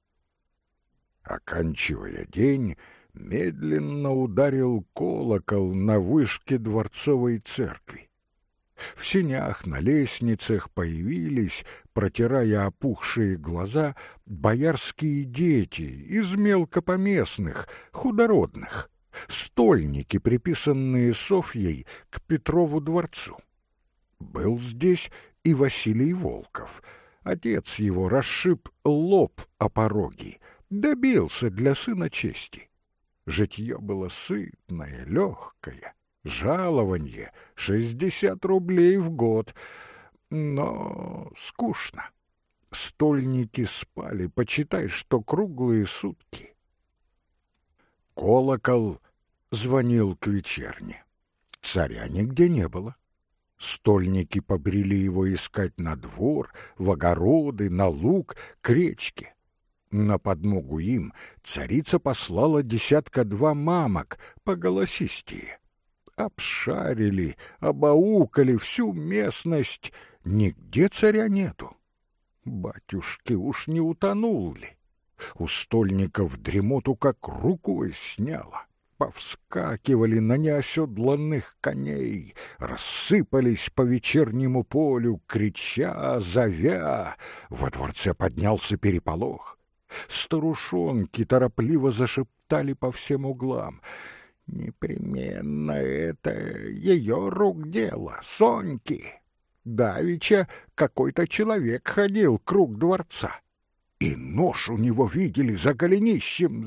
Оканчивая день, медленно ударил колокол на вышке дворцовой церкви. В сенях, на лестницах появились, протирая опухшие глаза, боярские дети из мелкопоместных, худородных, стольники, приписанные Софьей к Петрову дворцу. Был здесь и Василий Волков. Отец его расшиб лоб о пороги, добился для сына чести. Житье было сытное, легкое, жалованье 60 рублей в год, но скучно. Стольники спали, почитай, что круглые сутки. Колокол звонил к вечерне. Царя нигде не было. Стольники побрели его искать на двор, в огороды, на луг, к речке. На подмогу им царица послала 2 мамок поголосистее. Обшарили, обаукали всю местность, нигде царя нету. Батюшки, уж не утонул ли? У стольников дремоту как рукой сняло. Повскакивали на неоседланных коней, рассыпались по вечернему полю, крича, зовя. Во дворце поднялся переполох. Старушонки торопливо зашептали по всем углам. Непременно это ее рук дело, Соньки. Давеча какой-то человек ходил круг дворца, и нож у него видели за голенищем,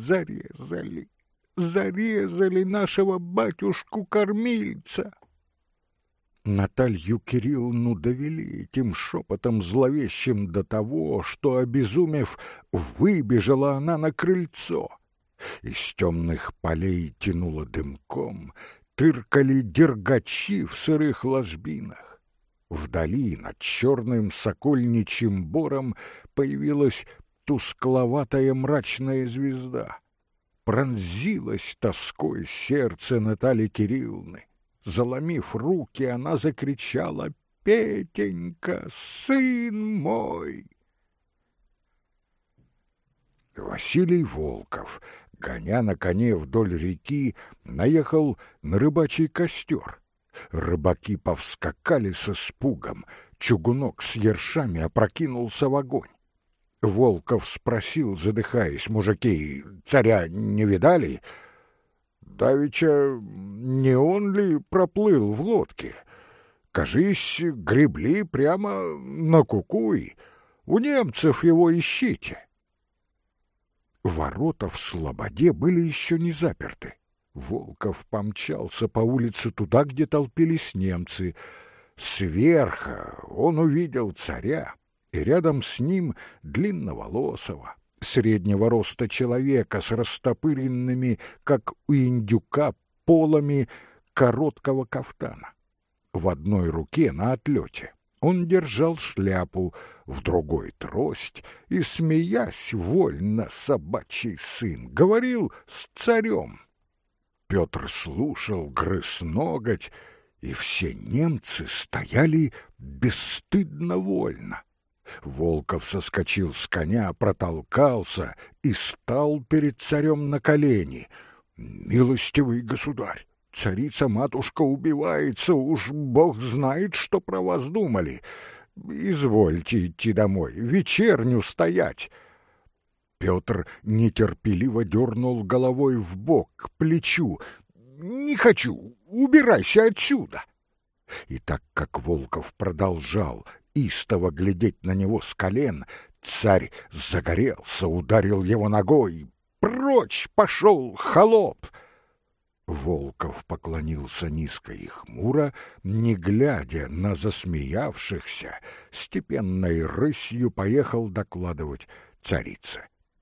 зарезали нашего батюшку-кормильца. Наталью Кирилловну довели этим шепотом зловещим до того, что, обезумев, выбежала она на крыльцо. Из темных полей тянуло дымком, тыркали дергачи в сырых ложбинах. Вдали над черным сокольничьим бором появилась тускловатая мрачная звезда. Пронзилось тоской сердце Натальи Кирилловны. Заломив руки, она закричала: «Петенька, сын мой!» Василий Волков, гоня на коне вдоль реки, наехал на рыбачий костер. Рыбаки повскакали со спугом, чугунок с ершами опрокинулся в огонь. Волков спросил, задыхаясь: «Мужики, царя не видали?» «Давеча не он ли проплыл в лодке? Кажись, гребли прямо на Кукуй. У немцев его ищите». Ворота в Слободе были еще не заперты. Волков помчался по улице туда, где толпились немцы. Сверха он увидел царя, и рядом с ним длинноволосого, среднего роста человека с растопыренными, как у индюка, полами короткого кафтана. В одной руке на отлете он держал шляпу, в другой — трость, и, смеясь, вольно собачий сын, говорил с царем. Петр слушал, грыз ноготь, и все немцы стояли бесстыдно вольно. Волков соскочил с коня, протолкался и стал перед царем на колени. «Милостивый государь, царица-матушка убивается, уж Бог знает, что про вас думали. Извольте идти домой, вечерню стоять». Петр нетерпеливо дернул головой вбок, к плечу. «Не хочу, убирайся отсюда!» И так как Волков продолжал истово глядеть на него с колен, царь загорелся, ударил его ногой. «Прочь пошел, холоп!» Волков поклонился низко и хмуро, не глядя на засмеявшихся, степенной рысью поехал докладывать царице.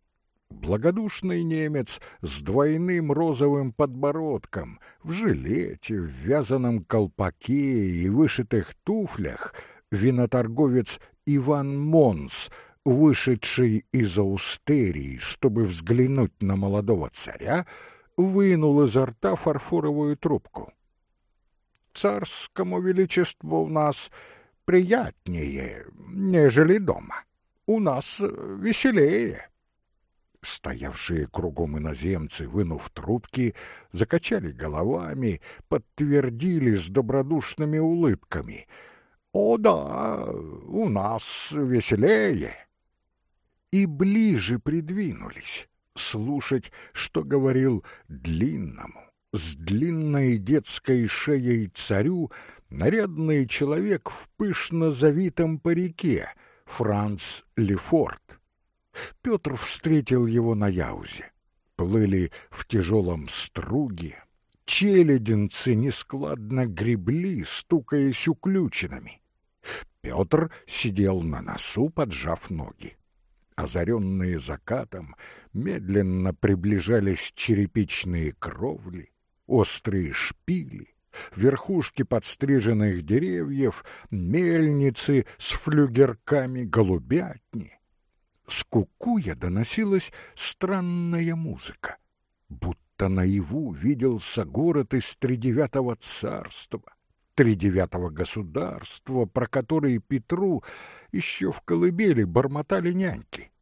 Благодушный немец с двойным розовым подбородком, в жилете, в вязаном колпаке и вышитых туфлях, виноторговец Иван Монс, вышедший из аустерии, чтобы взглянуть на молодого царя, вынул изо рта фарфоровую трубку. «Царскому величеству у нас приятнее, нежели дома. У нас веселее». Стоявшие кругом иноземцы, вынув трубки, закачали головами, подтвердили с добродушными улыбками: «О да, у нас веселее!» И ближе придвинулись, слушать, что говорил длинному, с длинной детской шеей царю нарядный человек в пышно завитом парике, Франц Лефорт. Петр встретил его на Яузе. Плыли в тяжелом струге, челядинцы нескладно гребли, стукаясь уключинами. Петр сидел на носу, поджав ноги. Озаренные закатом, медленно приближались черепичные кровли, острые шпили, верхушки подстриженных деревьев, мельницы с флюгерками, голубятни. С кукуя доносилась странная музыка, будто наяву виделся город из тридевятого царства, тридевятого государства, про который Петру еще в колыбели бормотали няньки.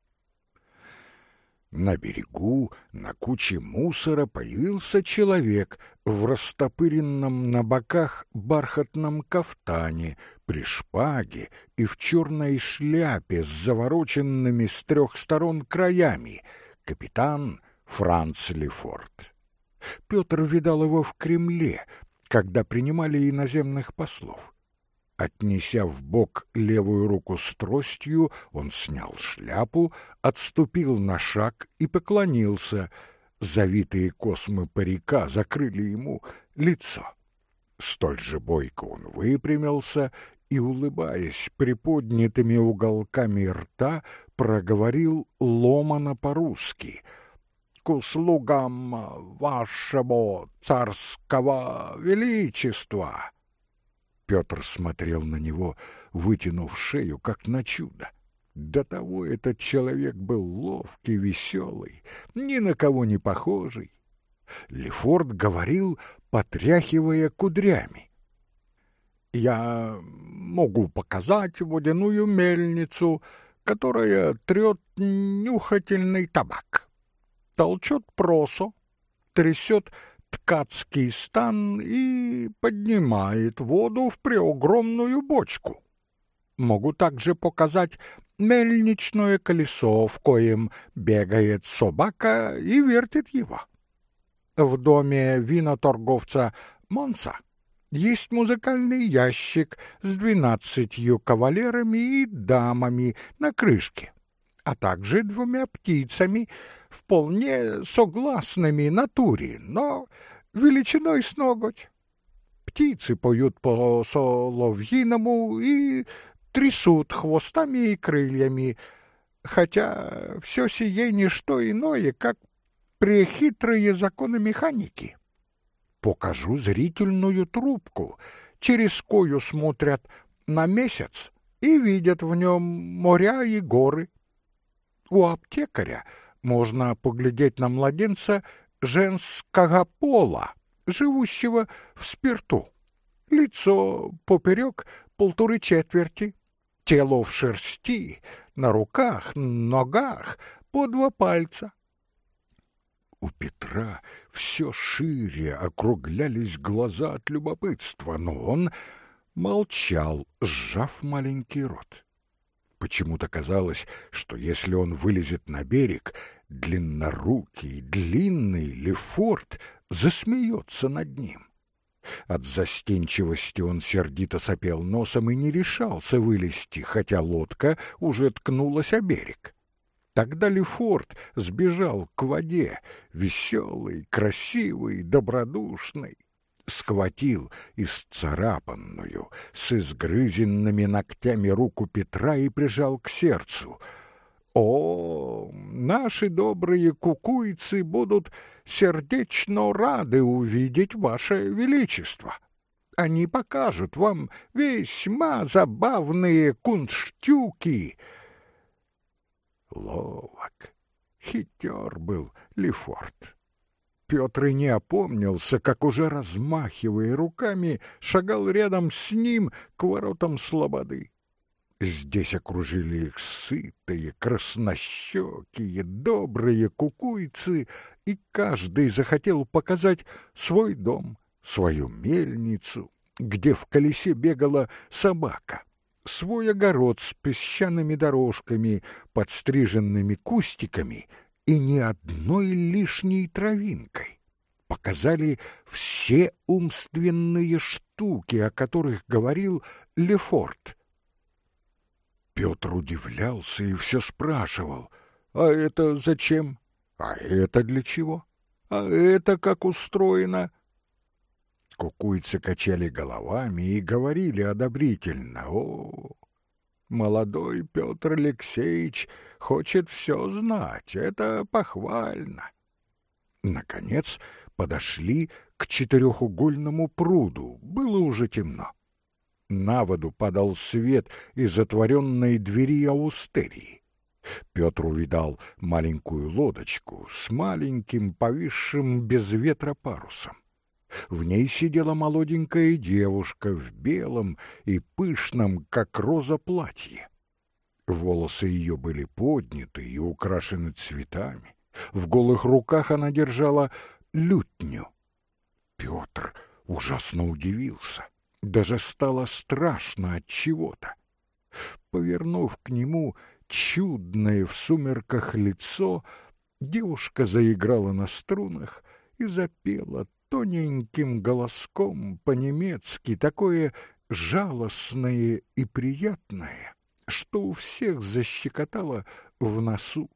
На берегу, на куче мусора, появился человек в растопыренном на боках бархатном кафтане, при шпаге и в черной шляпе с завороченными с трех сторон краями, капитан Франц Лефорт. Петр видал его в Кремле, когда принимали иноземных послов. Отнеся вбок левую руку с тростью, он снял шляпу, отступил на шаг и поклонился. Завитые космы парика закрыли ему лицо. Столь же бойко он выпрямился и, улыбаясь приподнятыми уголками рта, проговорил ломано по-русски: «К услугам вашего царского величества». Петр смотрел на него, вытянув шею, как на чудо. До того этот человек был ловкий, веселый, ни на кого не похожий. Лефорт говорил, потряхивая кудрями: «Я могу показать водяную мельницу, которая трет нюхательный табак, толчет просо, трясет ткацкий стан и поднимает воду в преогромную бочку. Могу также показать мельничное колесо, в коем бегает собака и вертит его. В доме виноторговца Монса есть музыкальный ящик с 12 кавалерами и дамами на крышке, а также 2 птицами, вполне согласными натуре, но величиной с ноготь. Птицы поют по-соловьиному и трясут хвостами и крыльями, хотя все сие не что иное, как прехитрые законы механики. Покажу зрительную трубку, через кою смотрят на месяц и видят в нем моря и горы. У аптекаря можно поглядеть на младенца женского пола, живущего в спирту. Лицо поперек 1,5 четверти, тело в шерсти, на руках, ногах по 2 пальца. У Петра все шире округлялись глаза от любопытства, но он молчал, сжав маленький рот. Почему-то казалось, что если он вылезет на берег, длиннорукий, длинный Лефорт засмеется над ним. От застенчивости он сердито сопел носом и не решался вылезти, хотя лодка уже ткнулась о берег. Тогда Лефорт сбежал к воде, веселый, красивый, добродушный, схватил исцарапанную, с изгрызенными ногтями руку Петра и прижал к сердцу. О, наши добрые кукуйцы будут сердечно рады увидеть ваше величество. Они покажут вам весьма забавные кунштюки. Ловок, хитер был Лефорт. Петр и не опомнился, как уже, размахивая руками, шагал рядом с ним к воротам слободы. Здесь окружили их сытые, краснощекие, добрые кукуйцы, и каждый захотел показать свой дом, свою мельницу, где в колесе бегала собака, свой огород с песчаными дорожками, подстриженными кустиками и ни одной лишней травинкой. Показали все умственные штуки, о которых говорил Лефорт. Петр удивлялся и все спрашивал: «А это зачем? А это для чего? А это как устроено?» Кукуйцы качали головами и говорили одобрительно: «О, молодой Петр Алексеевич хочет все знать, это похвально». Наконец подошли к четырехугольному пруду, было уже темно. На воду падал свет из отворенной двери аустерии. Петр увидал маленькую лодочку с маленьким повисшим без ветра парусом. В ней сидела молоденькая девушка в белом и пышном, как роза, платье. Волосы ее были подняты и украшены цветами. В голых руках она держала лютню. Петр ужасно удивился. Даже стало страшно от чего-то. Повернув к нему чудное в сумерках лицо, девушка заиграла на струнах и запела тоненьким голоском по-немецки, такое жалостное и приятное, что у всех защекотало в носу.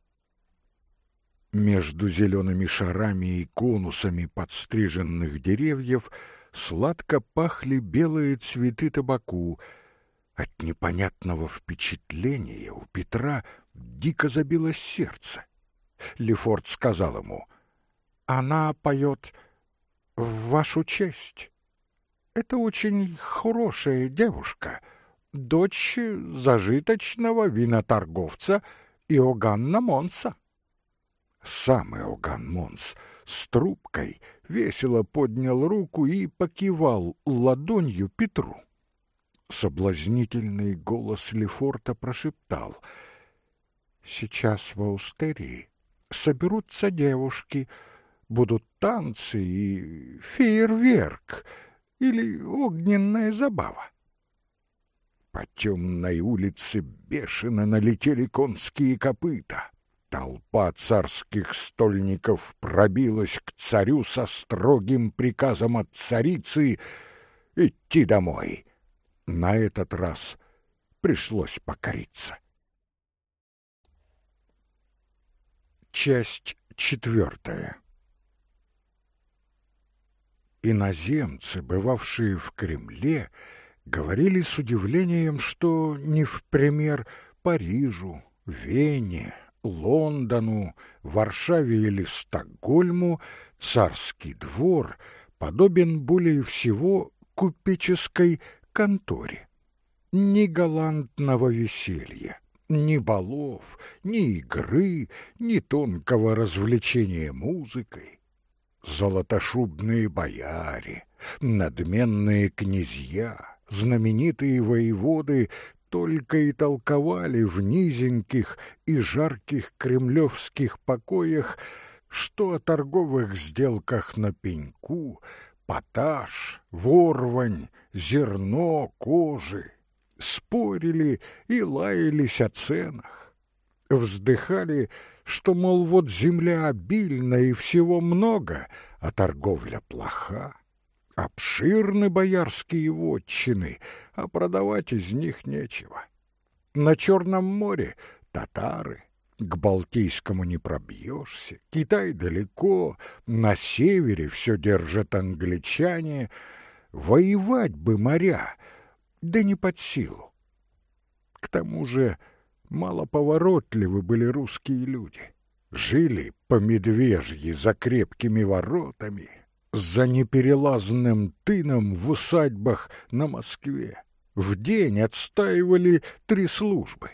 Между зелеными шарами и конусами подстриженных деревьев сладко пахли белые цветы табаку. От непонятного впечатления у Петра дико забилось сердце. Лефорт сказал ему: «Она поет в вашу честь. Это очень хорошая девушка, дочь зажиточного виноторговца Иоганна Монса». Сам Иоганн Монс с трубкой весело поднял руку и покивал ладонью Петру. Соблазнительный голос Лефорта прошептал: «Сейчас в аустерии соберутся девушки, будут танцы и фейерверк или огненная забава». По темной улице бешено налетели конские копыта. Толпа царских стольников пробилась к царю со строгим приказом от царицы идти домой. На этот раз пришлось покориться. Часть 4. Иноземцы, бывавшие в Кремле, говорили с удивлением, что не в пример Парижу, Вене, Лондону, Варшаве или Стокгольму царский двор подобен более всего купеческой конторе. Ни галантного веселья, ни балов, ни игры, ни тонкого развлечения музыкой. Золотошубные бояре, надменные князья, знаменитые воеводы только и толковали в низеньких и жарких кремлевских покоях, что о торговых сделках на пеньку, поташ, ворвань, зерно, кожи. Спорили и лаялись о ценах. Вздыхали, что, мол, вот земля обильна и всего много, а торговля плоха. Обширны боярские вотчины, а продавать из них нечего. На Черном море татары, к Балтийскому не пробьешься, Китай далеко, на севере все держат англичане. Воевать бы моря, да не под силу. К тому же Малоповоротливы были русские люди. Жили по медвежьи за крепкими воротами, за неперелазным тыном в усадьбах на Москве. В день отстаивали 3 службы.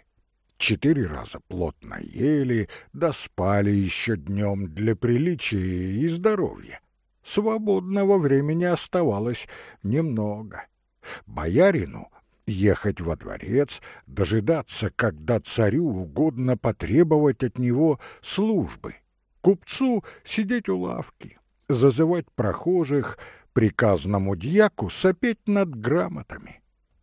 4 раза плотно ели, да спали еще днем для приличия и здоровья. Свободного времени оставалось немного. Боярину ехать во дворец, дожидаться, когда царю угодно потребовать от него службы. Купцу сидеть у лавки, зазывать прохожих, приказному дьяку сопеть над грамотами.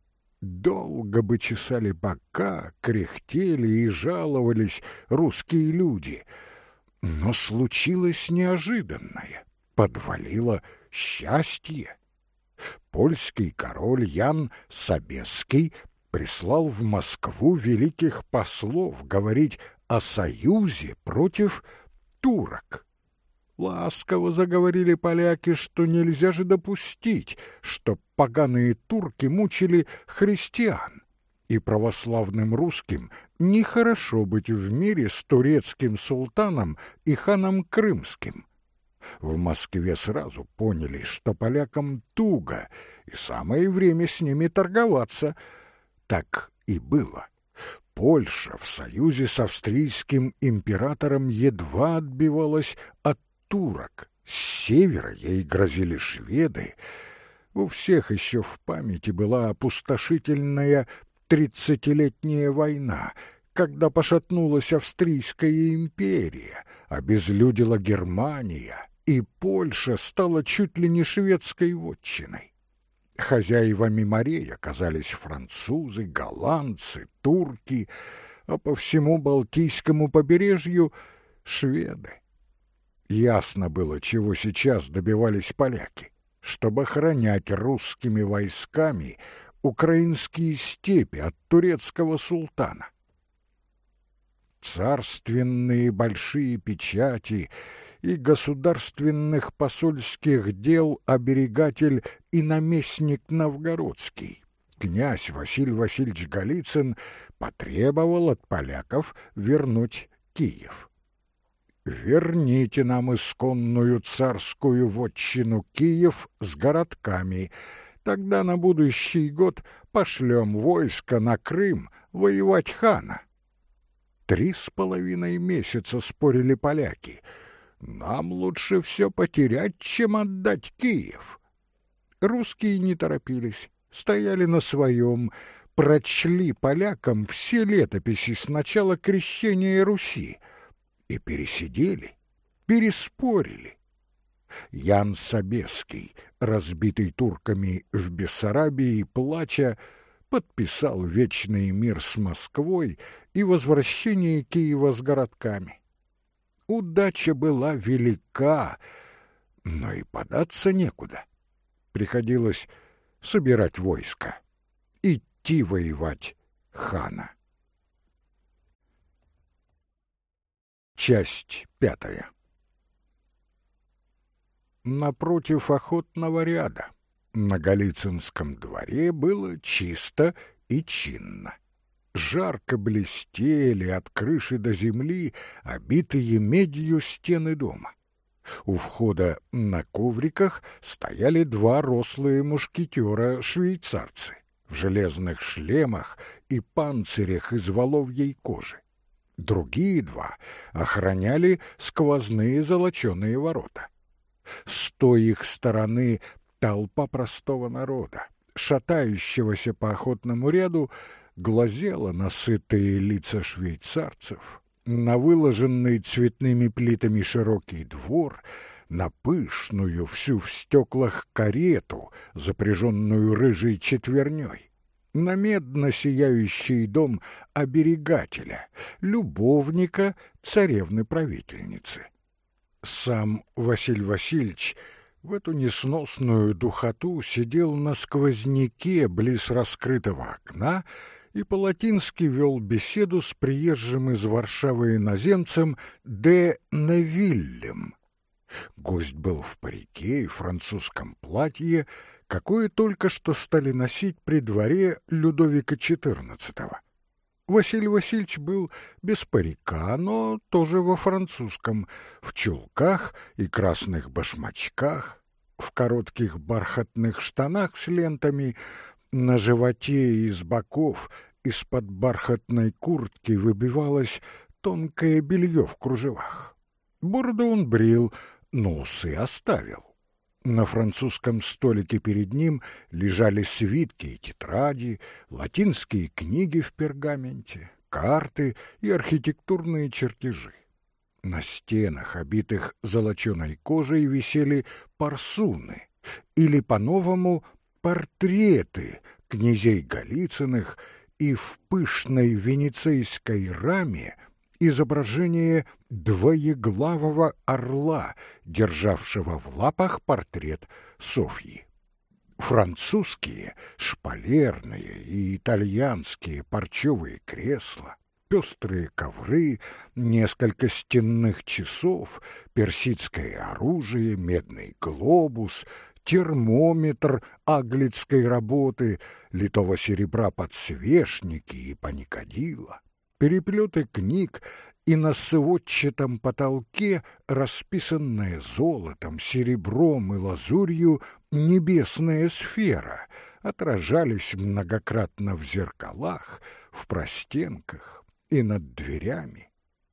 Долго бы чесали бока, кряхтели и жаловались русские люди. Но случилось неожиданное. Подвалило счастье. Польский король Ян Собеский прислал в Москву великих послов говорить о союзе против турок. Ласково заговорили поляки, что нельзя же допустить, что поганые турки мучили христиан, и православным русским нехорошо быть в мире с турецким султаном и ханом крымским. В Москве сразу поняли, что полякам туго, и самое время с ними торговаться. Так и было. Польша в союзе с австрийским императором едва отбивалась от турок. С севера ей грозили шведы. У всех еще в памяти была опустошительная 30-летняя война, когда пошатнулась Австрийская империя, обезлюдила Германия, и Польша стала чуть ли не шведской вотчиной. Хозяевами морей оказались французы, голландцы, турки, а по всему Балтийскому побережью — шведы. Ясно было, чего сейчас добивались поляки, чтобы охранять русскими войсками украинские степи от турецкого султана. Царственные большие печати и государственных посольских дел оберегатель и наместник новгородский, князь Василий Васильевич Голицын, потребовал от поляков вернуть Киев. «Верните нам исконную царскую вотчину Киев с городками, тогда на будущий год пошлем войско на Крым воевать хана». 3,5 месяца спорили поляки. Нам лучше все потерять, чем отдать Киев. Русские не торопились, стояли на своем, прочли полякам все летописи с начала крещения Руси и пересидели, переспорили. Ян Собеский, разбитый турками в Бессарабии, плача, подписал вечный мир с Москвой и возвращение Киева с городками. Удача была велика, но и податься некуда. Приходилось собирать войско, идти воевать хана. Часть 5. Напротив охотного ряда на Голицынском дворе было чисто и чинно. Жарко блестели от крыши до земли обитые медью стены дома. У входа на ковриках стояли 2 рослые мушкетера-швейцарцы в железных шлемах и панцирях из воловьей кожи. Другие 2 охраняли сквозные золоченые ворота. С той их стороны толпа простого народа, шатающегося по охотному ряду, глазела на сытые лица швейцарцев, на выложенный цветными плитами широкий двор, на пышную всю в стеклах карету, запряженную рыжей четверней, на медно сияющий дом оберегателя, любовника царевны-правительницы. Сам Василий Васильевич в эту несносную духоту сидел на сквозняке близ раскрытого окна и по-латински вел беседу с приезжим из Варшавы иноземцем де Невиллем. Гость был в парике и французском платье, какое только что стали носить при дворе Людовика XIV. Василий Васильевич был без парика, но тоже во французском, в чулках и красных башмачках, в коротких бархатных штанах с лентами, на животе и с боков из-под бархатной куртки выбивалось тонкое белье в кружевах. Бороду он брил, но усы оставил. На французском столике перед ним лежали свитки и тетради, латинские книги в пергаменте, карты и архитектурные чертежи. На стенах, обитых золоченой кожей, висели парсуны, или, по-новому, портреты князей Голицыных, и в пышной венецийской раме изображение двоеглавого орла, державшего в лапах портрет Софьи. Французские, шпалерные и итальянские парчевые кресла, пестрые ковры, несколько стенных часов, персидское оружие, медный глобус, термометр аглицкой работы, литого серебра подсвечники и паникадила, переплеты книг, и на сводчатом потолке расписанная золотом, серебром и лазурью небесная сфера отражались многократно в зеркалах, в простенках и над дверями.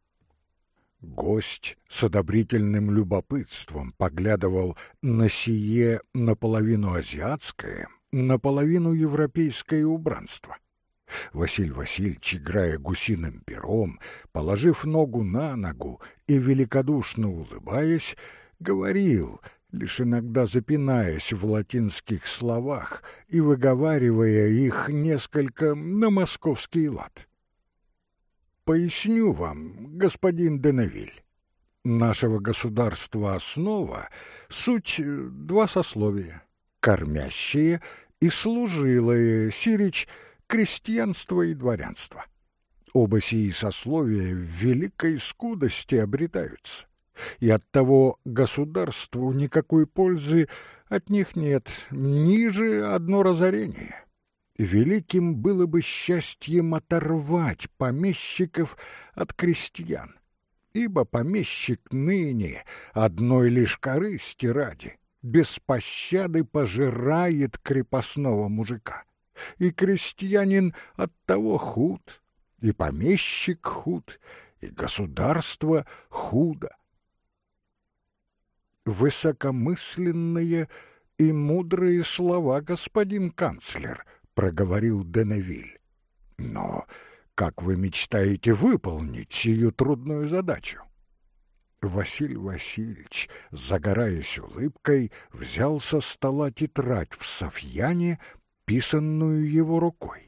Гость с одобрительным любопытством поглядывал на сие наполовину азиатское, наполовину европейское убранство. Василий Васильевич, играя гусиным пером, положив ногу на ногу и великодушно улыбаясь, говорил, лишь иногда запинаясь в латинских словах и выговаривая их несколько на московский лад. «Поясню вам, господин де Невиль, нашего государства основа — суть два сословия — кормящие и служилые, сирич — крестьянство и дворянство. Оба сии сословия в великой скудости обретаются, и оттого государству никакой пользы от них нет, ниже одно разорение. Великим было бы счастьем оторвать помещиков от крестьян, ибо помещик ныне одной лишь корысти ради без пощады пожирает крепостного мужика. И крестьянин оттого худ, и помещик худ, и государство худо. Высокомысленные и мудрые слова, господин канцлер, проговорил де Невиль. Но как вы мечтаете выполнить сию трудную задачу? Василий Васильевич, загораясь улыбкой, взял со стола тетрадь в софьяне, писанную его рукой.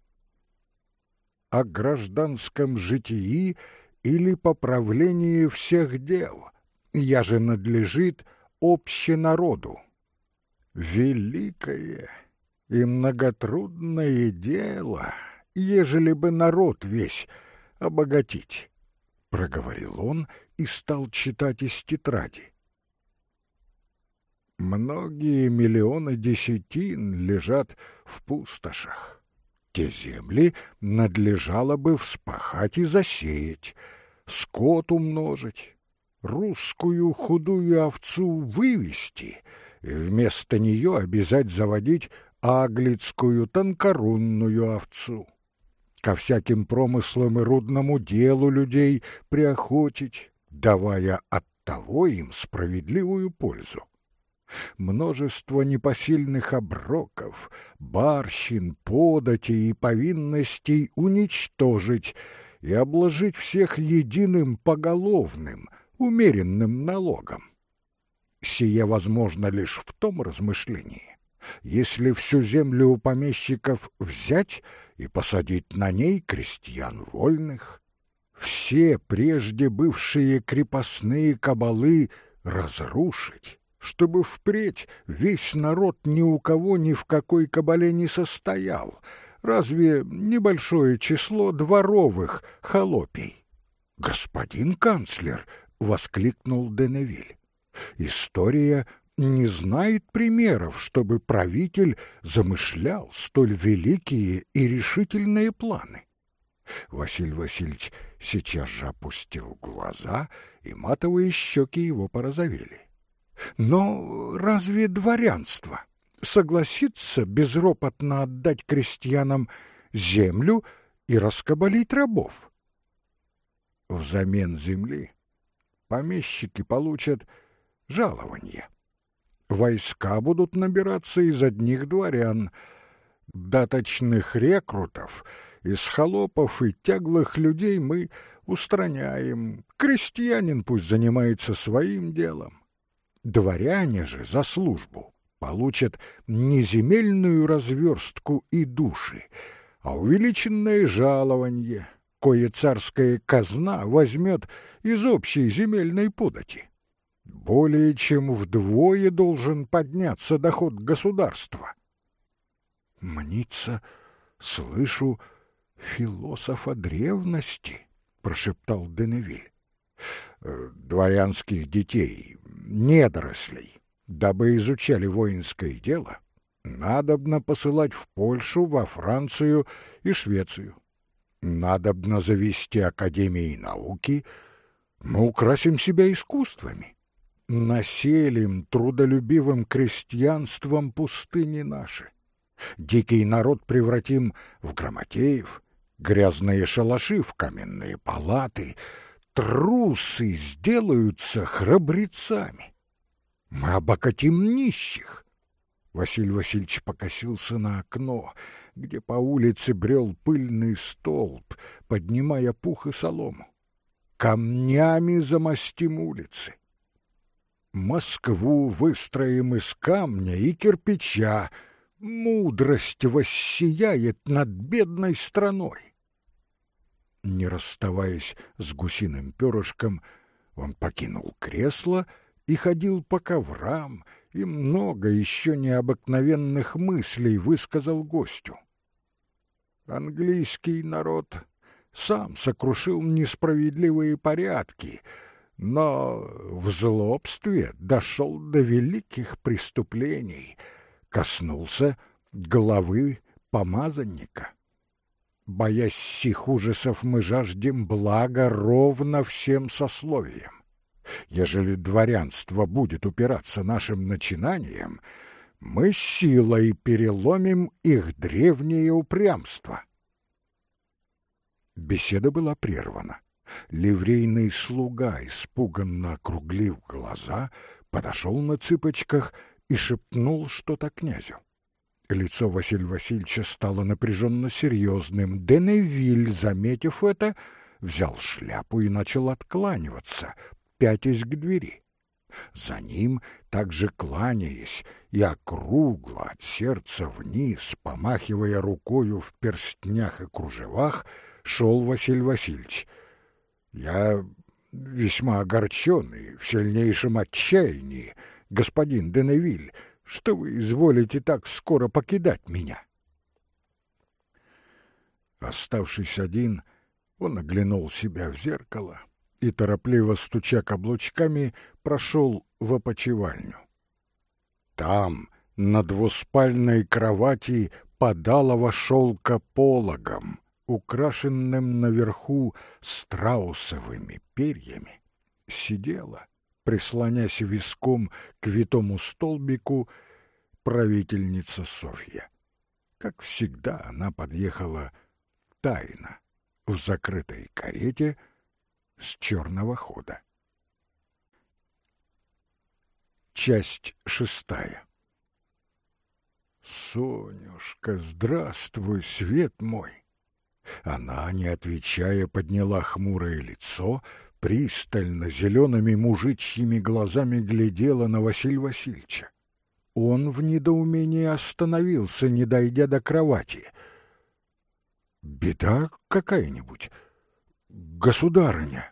О гражданском житии или поправлении всех дел, я же надлежит общенароду. Великое и многотрудное дело, ежели бы народ весь обогатить, проговорил он и стал читать из тетради. Многие миллионы десятин лежат в пустошах. Те земли надлежало бы вспахать и засеять, скот умножить, русскую худую овцу вывести и вместо нее обязать заводить аглицкую тонкорунную овцу. Ко всяким промыслам и рудному делу людей приохотить, давая оттого им справедливую пользу. Множество непосильных оброков, барщин, податей и повинностей уничтожить и обложить всех единым поголовным, умеренным налогом. Сие возможно лишь в том размышлении, если всю землю у помещиков взять и посадить на ней крестьян вольных, все прежде бывшие крепостные кабалы разрушить, чтобы впредь весь народ ни у кого ни в какой кабале не состоял, разве небольшое число дворовых холопий. «Господин канцлер!» — воскликнул де Невиль. «История не знает примеров, чтобы правитель замышлял столь великие и решительные планы. Василий Васильевич сейчас же опустил глаза, и матовые щеки его порозовели. Но разве дворянство согласится безропотно отдать крестьянам землю и раскабалить рабов? Взамен земли помещики получат жалование. Войска будут набираться из одних дворян, даточных рекрутов, из холопов и тяглых людей мы устраняем. Крестьянин пусть занимается своим делом. Дворяне же за службу получат не земельную разверстку и души, а увеличенное жалование, кое царская казна возьмет из общей земельной подати. Более чем вдвое должен подняться доход государства. «Мнится, слышу философа древности», — прошептал Деневиль. «Дворянских детей, недорослей, дабы изучали воинское дело, надобно посылать в Польшу, во Францию и Швецию. Надобно завести академии науки, мы украсим себя искусствами. Населим трудолюбивым крестьянством пустыни наши. Дикий народ превратим в грамотеев, грязные шалаши в каменные палаты, трусы сделаются храбрецами. Мы обогатим нищих». Василий Васильевич покосился на окно, где по улице брел пыльный столб, поднимая пух и солому. «Камнями замостим улицы. Москву выстроим из камня и кирпича. Мудрость воссияет над бедной страной». Не расставаясь с гусиным перышком, он покинул кресло и ходил по коврам, и много еще необыкновенных мыслей высказал гостю. Английский народ сам сокрушил несправедливые порядки, но в злобстве дошел до великих преступлений, коснулся головы помазанника. Боясь сих ужасов, мы жаждем блага ровно всем сословиям. Ежели дворянство будет упираться нашим начинаниям, мы силой переломим их древнее упрямство. Беседа была прервана. Ливрейный слуга, испуганно округлив глаза, подошел на цыпочках и шепнул что-то князю. Лицо Василия Васильевича стало напряженно серьезным. Деневиль, заметив это, взял шляпу и начал откланиваться, пятясь к двери. За ним, также кланяясь и округло от сердца вниз, помахивая рукою в перстнях и кружевах, шел Василий Васильевич. «Я весьма огорчен и в сильнейшем отчаянии, господин Деневиль, что вы изволите так скоро покидать меня». Оставшись один, он оглянул себя в зеркало и, торопливо стуча каблучками, прошел в опочивальню. Там, на двуспальной кровати подалого шелка пологом, украшенным наверху страусовыми перьями, сидела, прислонясь виском к витому столбику, правительница Софья. Как всегда, она подъехала тайно, в закрытой карете с черного хода. Часть 6. «Сонюшка, здравствуй, свет мой!» Она, не отвечая, подняла хмурое лицо, пристально зелеными мужичьими глазами глядела на Василия Васильевича. Он в недоумении остановился, не дойдя до кровати. «Беда какая-нибудь, государыня?»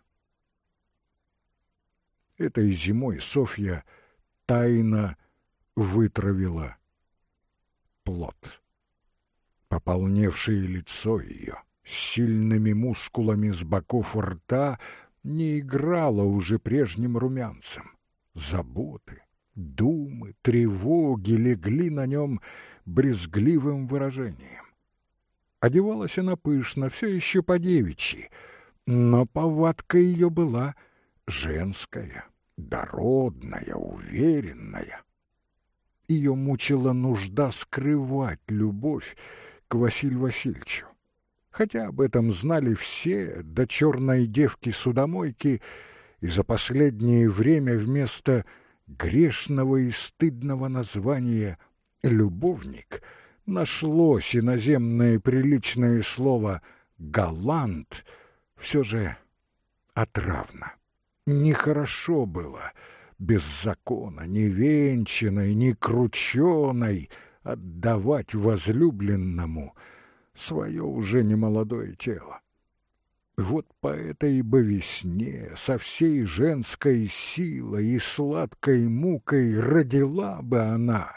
Этой зимой Софья тайно вытравила плод. Пополневшее лицо ее с сильными мускулами с боков рта не играло уже прежним румянцем. Заботы, думы, тревоги легли на нем брезгливым выражением. Одевалась она пышно, все еще по-девичьи, но повадка ее была женская, дородная, уверенная. Ее мучила нужда скрывать любовь к Василию Васильевичу. Хотя об этом знали все, до черной девки-судомойки, и за последнее время вместо грешного и стыдного названия «любовник» нашлось иноземное приличное слово «галант», все же отравно. Нехорошо было без закона, ни венчанной, ни крученой отдавать возлюбленному свое уже немолодое тело. Вот по этой бы весне со всей женской силой и сладкой мукой родила бы она.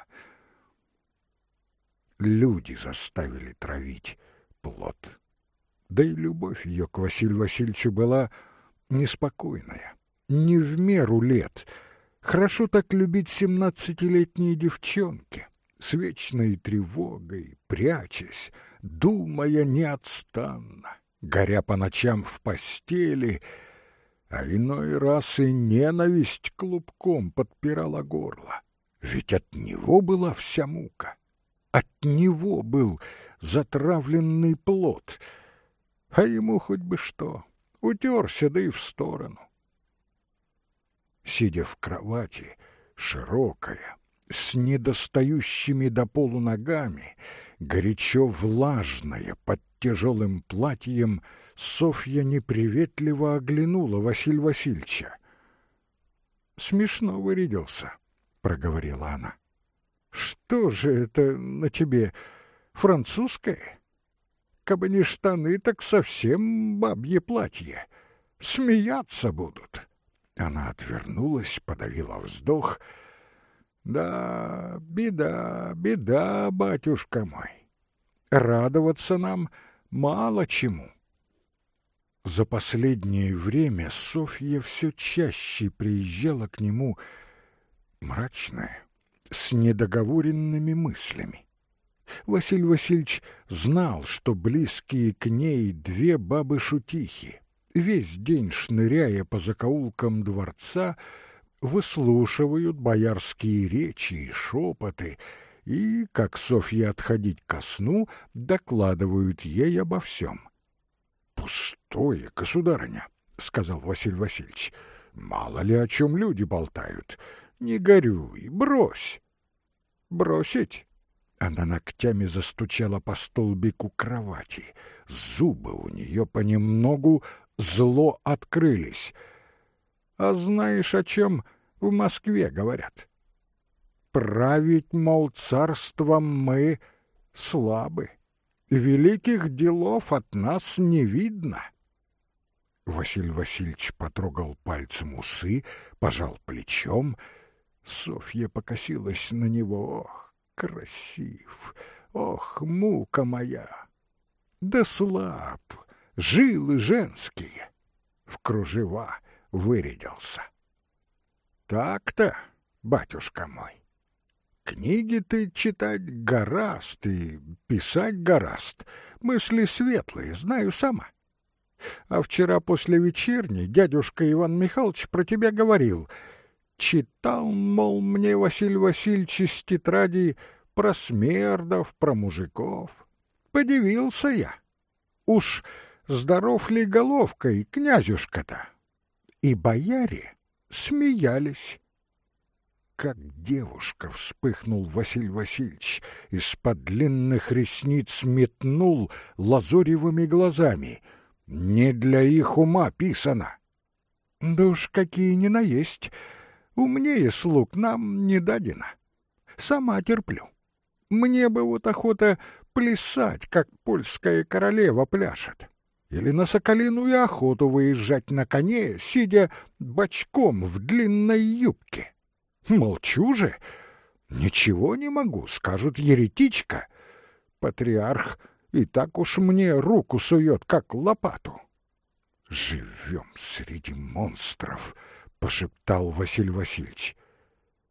Люди заставили травить плод. Да и любовь ее к Василию Васильевичу была неспокойная, не в меру лет. Хорошо так любить 17-летние девчонки, с вечной тревогой, прячась, думая неотстанно, горя по ночам в постели, а иной раз и ненависть клубком подпирала горло. Ведь от него была вся мука, от него был затравленный плод, а ему хоть бы что, утерся, да и в сторону. Сидя в кровати, широкая, с недостающими до полу ногами, горячо влажная под тяжелым платьем, Софья неприветливо оглянула Василия Васильевича. «Смешно вырядился», — проговорила она. «Что же это на тебе, французское? Кабы не штаны, так совсем бабье платье. Смеяться будут». Она отвернулась, подавила вздох. «Да, беда, беда, батюшка мой. Радоваться нам мало чему». За последнее время Софья все чаще приезжала к нему мрачная, с недоговоренными мыслями. Василий Васильевич знал, что близкие к ней две бабы-шутихи, весь день шныряя по закоулкам дворца, выслушивают боярские речи и шепоты и, как Софья отходить ко сну, докладывают ей обо всем. «Пустое, государыня», — сказал Василий Васильевич, — «мало ли о чем люди болтают. Не горюй, брось». «Бросить?» Она ногтями застучала по столбику кровати. Зубы у нее понемногу зло открылись. «А знаешь, о чем в Москве говорят? Править, мол, царством мы слабы. Великих делов от нас не видно». Василий Васильевич потрогал пальцем усы, пожал плечом. Софья покосилась на него. «Ох, красив! Ох, мука моя! Да слаб! Жилы женские!» В кружева вырядился. «Так-то, батюшка мой, книги ты читать гораст и писать гораст, мысли светлые, знаю сама. А вчера после вечерни дядюшка Иван Михайлович про тебя говорил. Читал, мол, мне Василий Васильевич из тетради про смердов, про мужиков. Подивился я. Уж здоров ли головкой князюшка-то?» И бояре смеялись. Как девушка вспыхнул Василий Васильевич, из-под длинных ресниц метнул лазоревыми глазами. «Не для их ума писано». «Да уж какие ни наесть, умнее слуг нам не дадено. Сама терплю. Мне бы вот охота плясать, как польская королева пляшет. Или на соколиную охоту выезжать на коне, сидя бочком в длинной юбке. Молчу же, ничего не могу, скажут, еретичка. Патриарх и так уж мне руку сует, как лопату». «Живем среди монстров», — пошептал Василий Васильевич.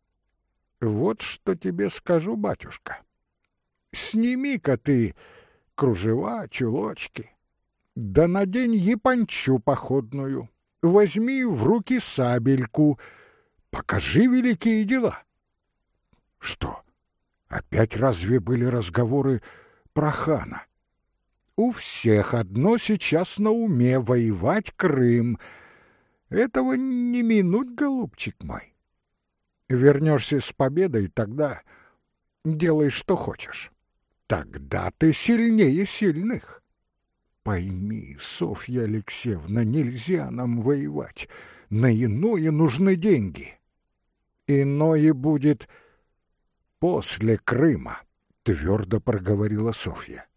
«Вот что тебе скажу, батюшка. Сними-ка ты кружева, чулочки. Да надень япончу походную, возьми в руки сабельку, покажи великие дела. Что, опять разве были разговоры про хана? У всех одно сейчас на уме — воевать Крым. Этого не минуть, голубчик мой. Вернешься с победой, тогда делай, что хочешь. Тогда ты сильнее сильных. Пойми, Софья Алексеевна, нельзя нам воевать. На иное нужны деньги. Иное будет после Крыма, твердо проговорила Софья.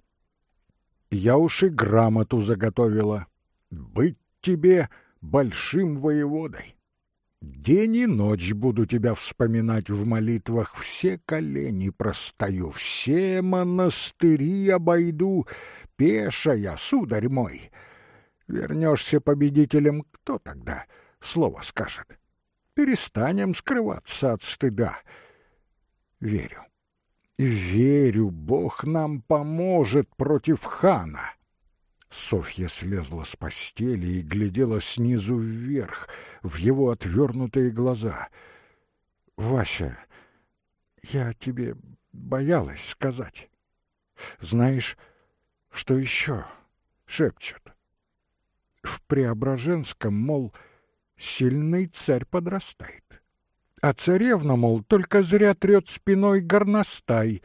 Я уж и грамоту заготовила. Быть тебе большим воеводой. День и ночь буду тебя вспоминать в молитвах, все колени простою, все монастыри обойду, пешая, сударь мой. Вернешься победителем, кто тогда слово скажет? Перестанем скрываться от стыда. Верю. Верю, Бог нам поможет против хана. Софья слезла с постели и глядела снизу вверх в его отвернутые глаза. «Вася, я тебе боялась сказать. Знаешь, что еще шепчут? В Преображенском, мол, сильный царь подрастает. А царевна, мол, только зря трет спиной горностай.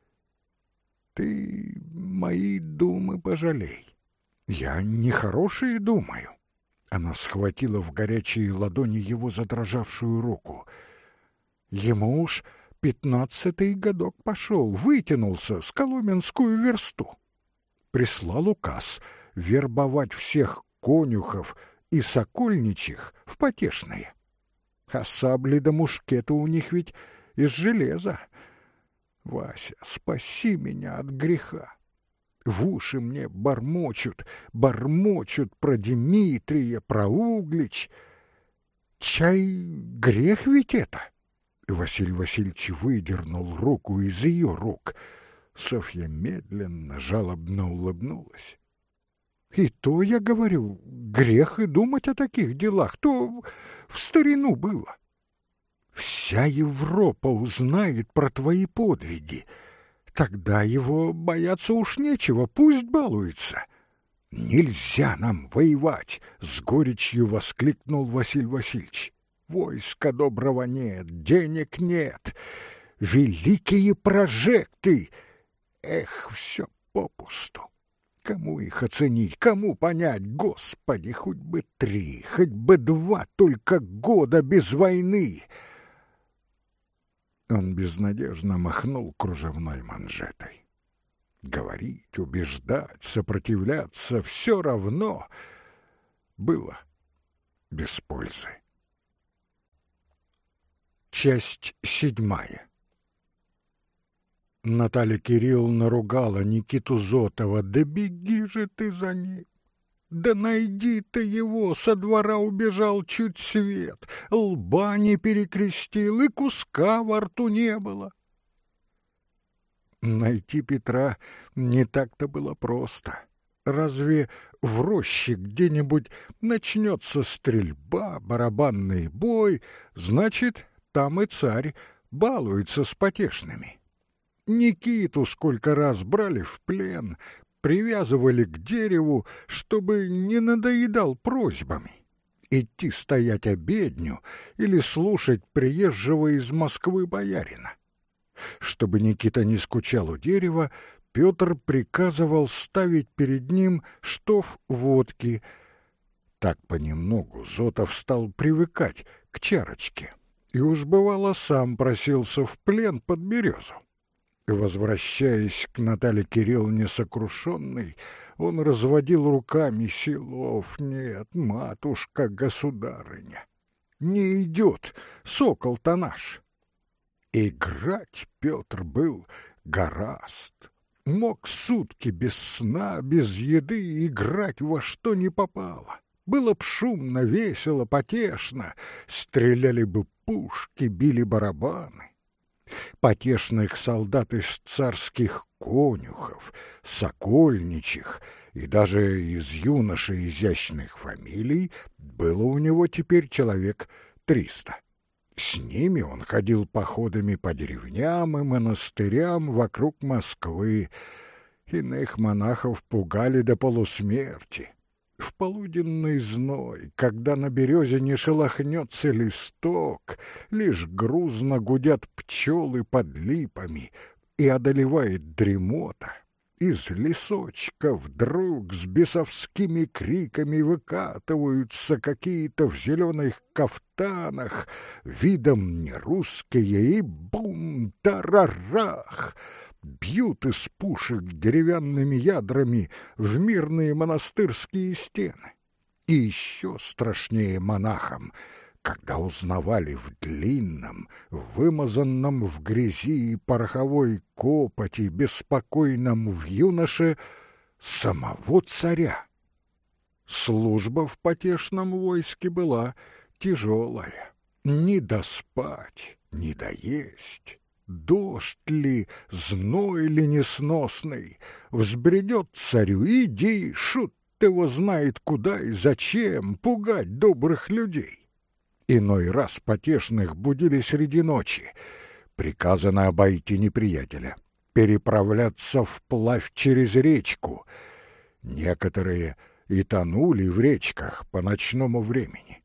Ты мои думы пожалей. Я нехорошие думаю». Она схватила в горячие ладони его задрожавшую руку. Ему уж 15-й годок пошел, вытянулся с Коломенскую версту. Прислал указ вербовать всех конюхов и сокольничьих в потешные. А сабли да мушкеты у них ведь из железа. Вася, спаси меня от греха. В уши мне бормочут про Дмитрия, про Углич. Чай грех ведь это? Василий Васильевич выдернул руку из ее рук. Софья медленно, жалобно улыбнулась. И то, я говорю, грех и думать о таких делах, то в старину было. Вся Европа узнает про твои подвиги. Тогда его бояться уж нечего, пусть балуется. Нельзя нам воевать, с горечью воскликнул Василий Васильевич. Войска доброго нет, денег нет, великие прожекты. Эх, все попусту. Кому их оценить, кому понять, Господи, хоть бы 3, хоть бы 2 только года без войны. Он безнадежно махнул кружевной манжетой. Говорить, убеждать, сопротивляться — все равно было без пользы. Часть 7. Наталья Кирилловна ругала Никиту Зотова. «Да беги же ты за ним! Да найди ты его! Со двора убежал чуть свет, лба не перекрестил, и куска во рту не было». Найти Петра не так-то было просто. Разве в роще где-нибудь начнется стрельба, барабанный бой, значит, там и царь балуется с потешными. Никиту сколько раз брали в плен, привязывали к дереву, чтобы не надоедал просьбами. Идти стоять обедню или слушать приезжего из Москвы боярина. Чтобы Никита не скучал у дерева, Петр приказывал ставить перед ним штоф водки. Так понемногу Зотов стал привыкать к чарочке, и уж бывало сам просился в плен под березу. Возвращаясь к Наталье Кирилловне сокрушенной, он разводил руками: «Силов нет, матушка-государыня, не идет сокол-то наш». Играть Петр был горазд. Мог сутки без сна, без еды играть во что ни попало. Было б шумно, весело, потешно, стреляли бы пушки, били барабаны. Потешных солдат из царских конюхов, сокольничьих и даже из юношей изящных фамилий было у него теперь человек 300. С ними он ходил походами по деревням и монастырям вокруг Москвы. Иных монахов пугали до полусмерти. В полуденный зной, когда на березе не шелохнется листок, лишь грузно гудят пчелы под липами и одолевает дремота, из лесочка вдруг с бесовскими криками выкатываются какие-то в зеленых кафтанах, видом нерусские, и бум-тарарах! Бьют из пушек деревянными ядрами в мирные монастырские стены. И еще страшнее монахам, когда узнавали в длинном, вымазанном в грязи и пороховой копоти беспокойном в юноше самого царя. Служба в потешном войске была тяжелая. Ни доспать, ни доесть. Дождь ли, зной ли несносный, взбредет царю, иди, шут его знает куда и зачем пугать добрых людей. Иной раз потешных будили среди ночи. Приказано обойти неприятеля, переправляться вплавь через речку. Некоторые и тонули в речках по ночному времени.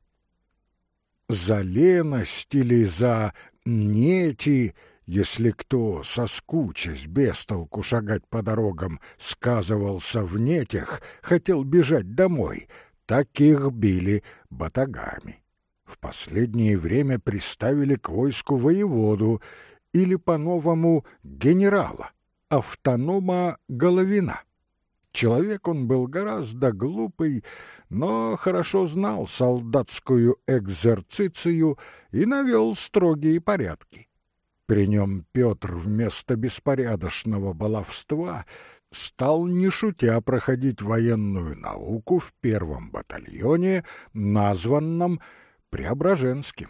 За леность или за нети, если кто, соскучась без толку шагать по дорогам, сказывался в нетях, хотел бежать домой, таких били батагами. В последнее время приставили к войску воеводу или по-новому генерала, автонома Головина. Человек он был гораздо глупый, но хорошо знал солдатскую экзерцицию и навел строгие порядки. При нем Петр вместо беспорядочного баловства стал не шутя проходить военную науку в первом батальоне, названном Преображенским.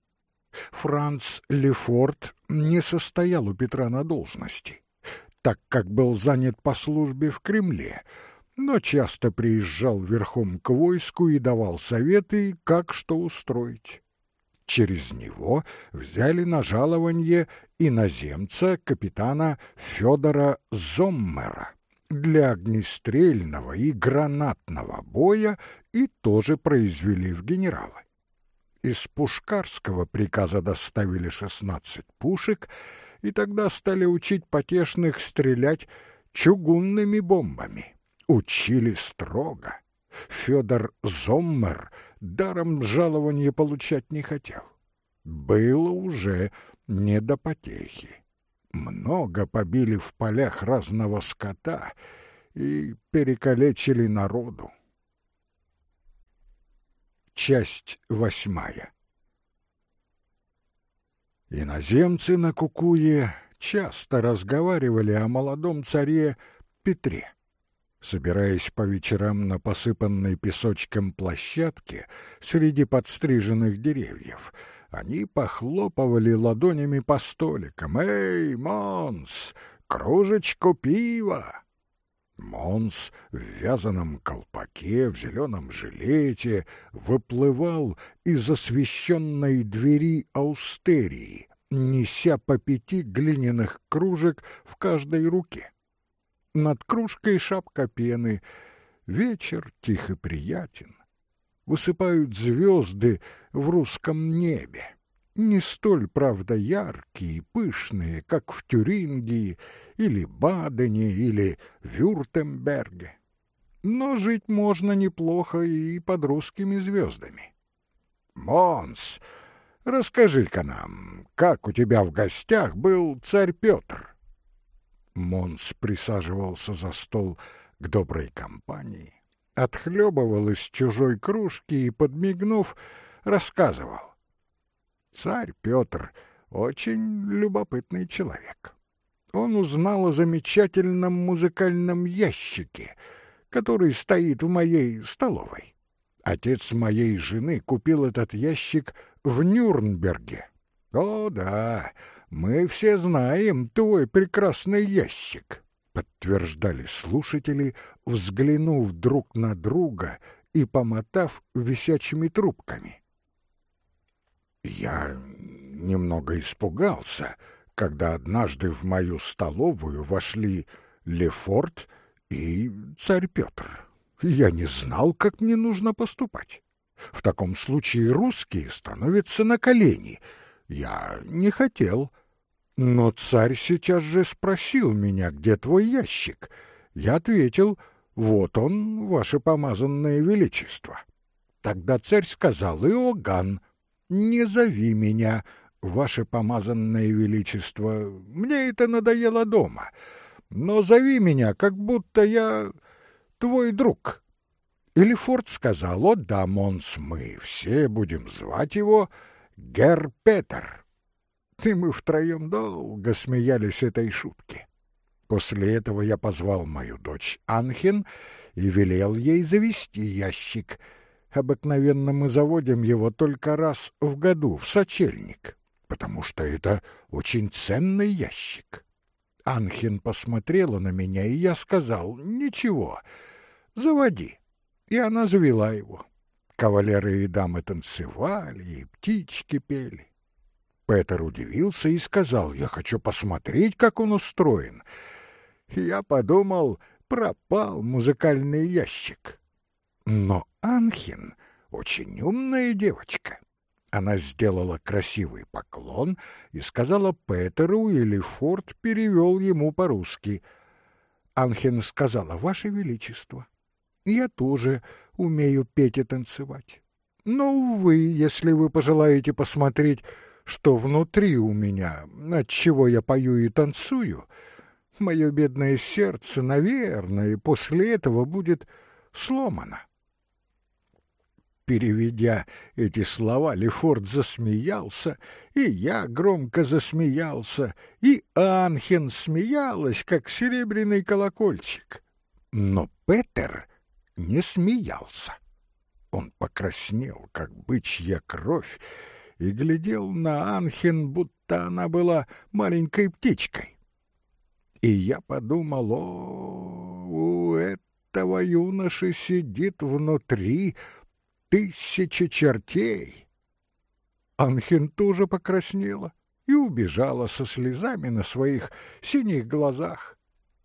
Франц Лефорт не состоял у Петра на должности, так как был занят по службе в Кремле, но часто приезжал верхом к войску и давал советы, как что устроить. Через него взяли на жалованье иноземца капитана Федора Зоммера для огнестрельного и гранатного боя и тоже произвели в генералы. Из пушкарского приказа доставили 16 пушек, и тогда стали учить потешных стрелять чугунными бомбами. Учили строго. Федор Зоммер даром жалования получать не хотел. Было уже не до потехи. Много побили в полях разного скота и перекалечили народу. Часть 8. Иноземцы на Кукуе часто разговаривали о молодом царе Петре. Собираясь по вечерам на посыпанной песочком площадке среди подстриженных деревьев, они похлопывали ладонями по столикам. «Эй, Монс, кружечку пива!» Монс в вязаном колпаке, в зеленом жилете выплывал из освещенной двери аустерии, неся по 5 глиняных кружек в каждой руке. Над кружкой шапка пены, вечер тих и приятен. Высыпают звезды в русском небе, не столь, правда, яркие и пышные, как в Тюрингии или Бадене или Вюртемберге. Но жить можно неплохо и под русскими звездами. Монс, расскажи-ка нам, как у тебя в гостях был царь Петр? Монс присаживался за стол к доброй компании, отхлебывал из чужой кружки и, подмигнув, рассказывал. Царь Петр очень любопытный человек. Он узнал о замечательном музыкальном ящике, который стоит в моей столовой. Отец моей жены купил этот ящик в Нюрнберге. О да, Мы все знаем твой прекрасный ящик, подтверждали слушатели, взглянув друг на друга и помотав висячими трубками. Я немного испугался, когда однажды в мою столовую вошли Лефорт и царь Петр. Я не знал, как мне нужно поступать. В таком случае русские становятся на колени. Я не хотел. Но царь сейчас же спросил меня, где твой ящик. Я ответил: вот он, ваше помазанное величество. Тогда царь сказал: Иоганн, не зови меня, ваше помазанное величество, мне это надоело дома, но зови меня, как будто я твой друг. И Лефорт сказал: о да, Монс, мы все будем звать его Герр Петер. И мы втроем долго смеялись этой шутке. После этого я позвал мою дочь Анхен и велел ей завести ящик. Обыкновенно мы заводим его только раз в году, в сочельник, потому что это очень ценный ящик. Анхен посмотрела на меня, и я сказал: ничего, заводи. И она завела его. Кавалеры и дамы танцевали, и птички пели. Петер удивился и сказал: я хочу посмотреть, как он устроен. И я подумал, пропал музыкальный ящик. Но Анхен очень умная девочка. Она сделала красивый поклон и сказала Петеру, и Лефорт перевел ему по-русски. Анхен сказала: ваше величество, я тоже умею петь и танцевать. Но, увы, если вы пожелаете посмотреть, что внутри у меня, отчего я пою и танцую, мое бедное сердце, наверное, после этого будет сломано. Переведя эти слова, Лефорт засмеялся, и я громко засмеялся, и Анхен смеялась, как серебряный колокольчик. Но Петер не смеялся. Он покраснел, как бычья кровь, и глядел на Анхен, будто она была маленькой птичкой. И я подумал: о, у этого юноши сидит внутри 1000 чертей. Анхен тоже покраснела и убежала со слезами на своих синих глазах.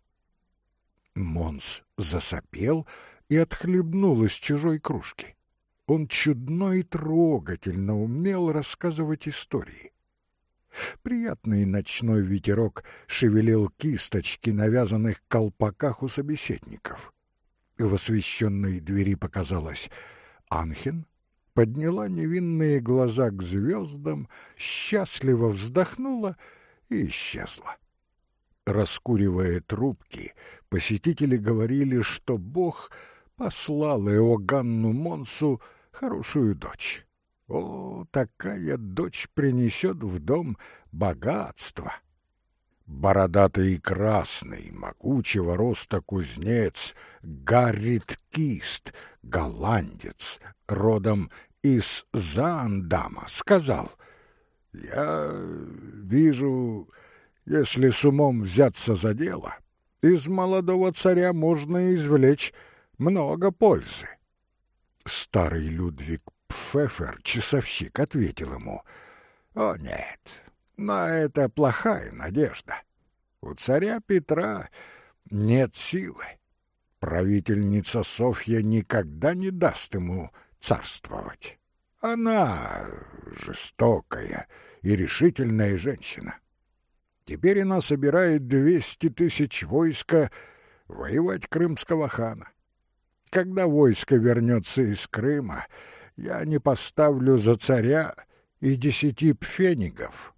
Монс засопел и отхлебнул из чужой кружки. Он чудно и трогательно умел рассказывать истории. Приятный ночной ветерок шевелил кисточки на вязаных колпаках у собеседников. В освещенной двери показалась Анхен, подняла невинные глаза к звездам, счастливо вздохнула и исчезла. Раскуривая трубки, посетители говорили, что Бог послал Иоганну Монсу хорошую дочь. О, такая дочь принесет в дом богатство. Бородатый и красный, могучего роста кузнец Гаррит Кист, голландец, родом из Заандама, сказал: я вижу, если с умом взяться за дело, из молодого царя можно извлечь много пользы. Старый Людвиг Пфеффер, часовщик, ответил ему: о нет, но это плохая надежда. У царя Петра нет силы. Правительница Софья никогда не даст ему царствовать. Она жестокая и решительная женщина. Теперь она собирает 200 000 войска воевать крымского хана. Когда войско вернется из Крыма, я не поставлю за царя и 10 пфенигов.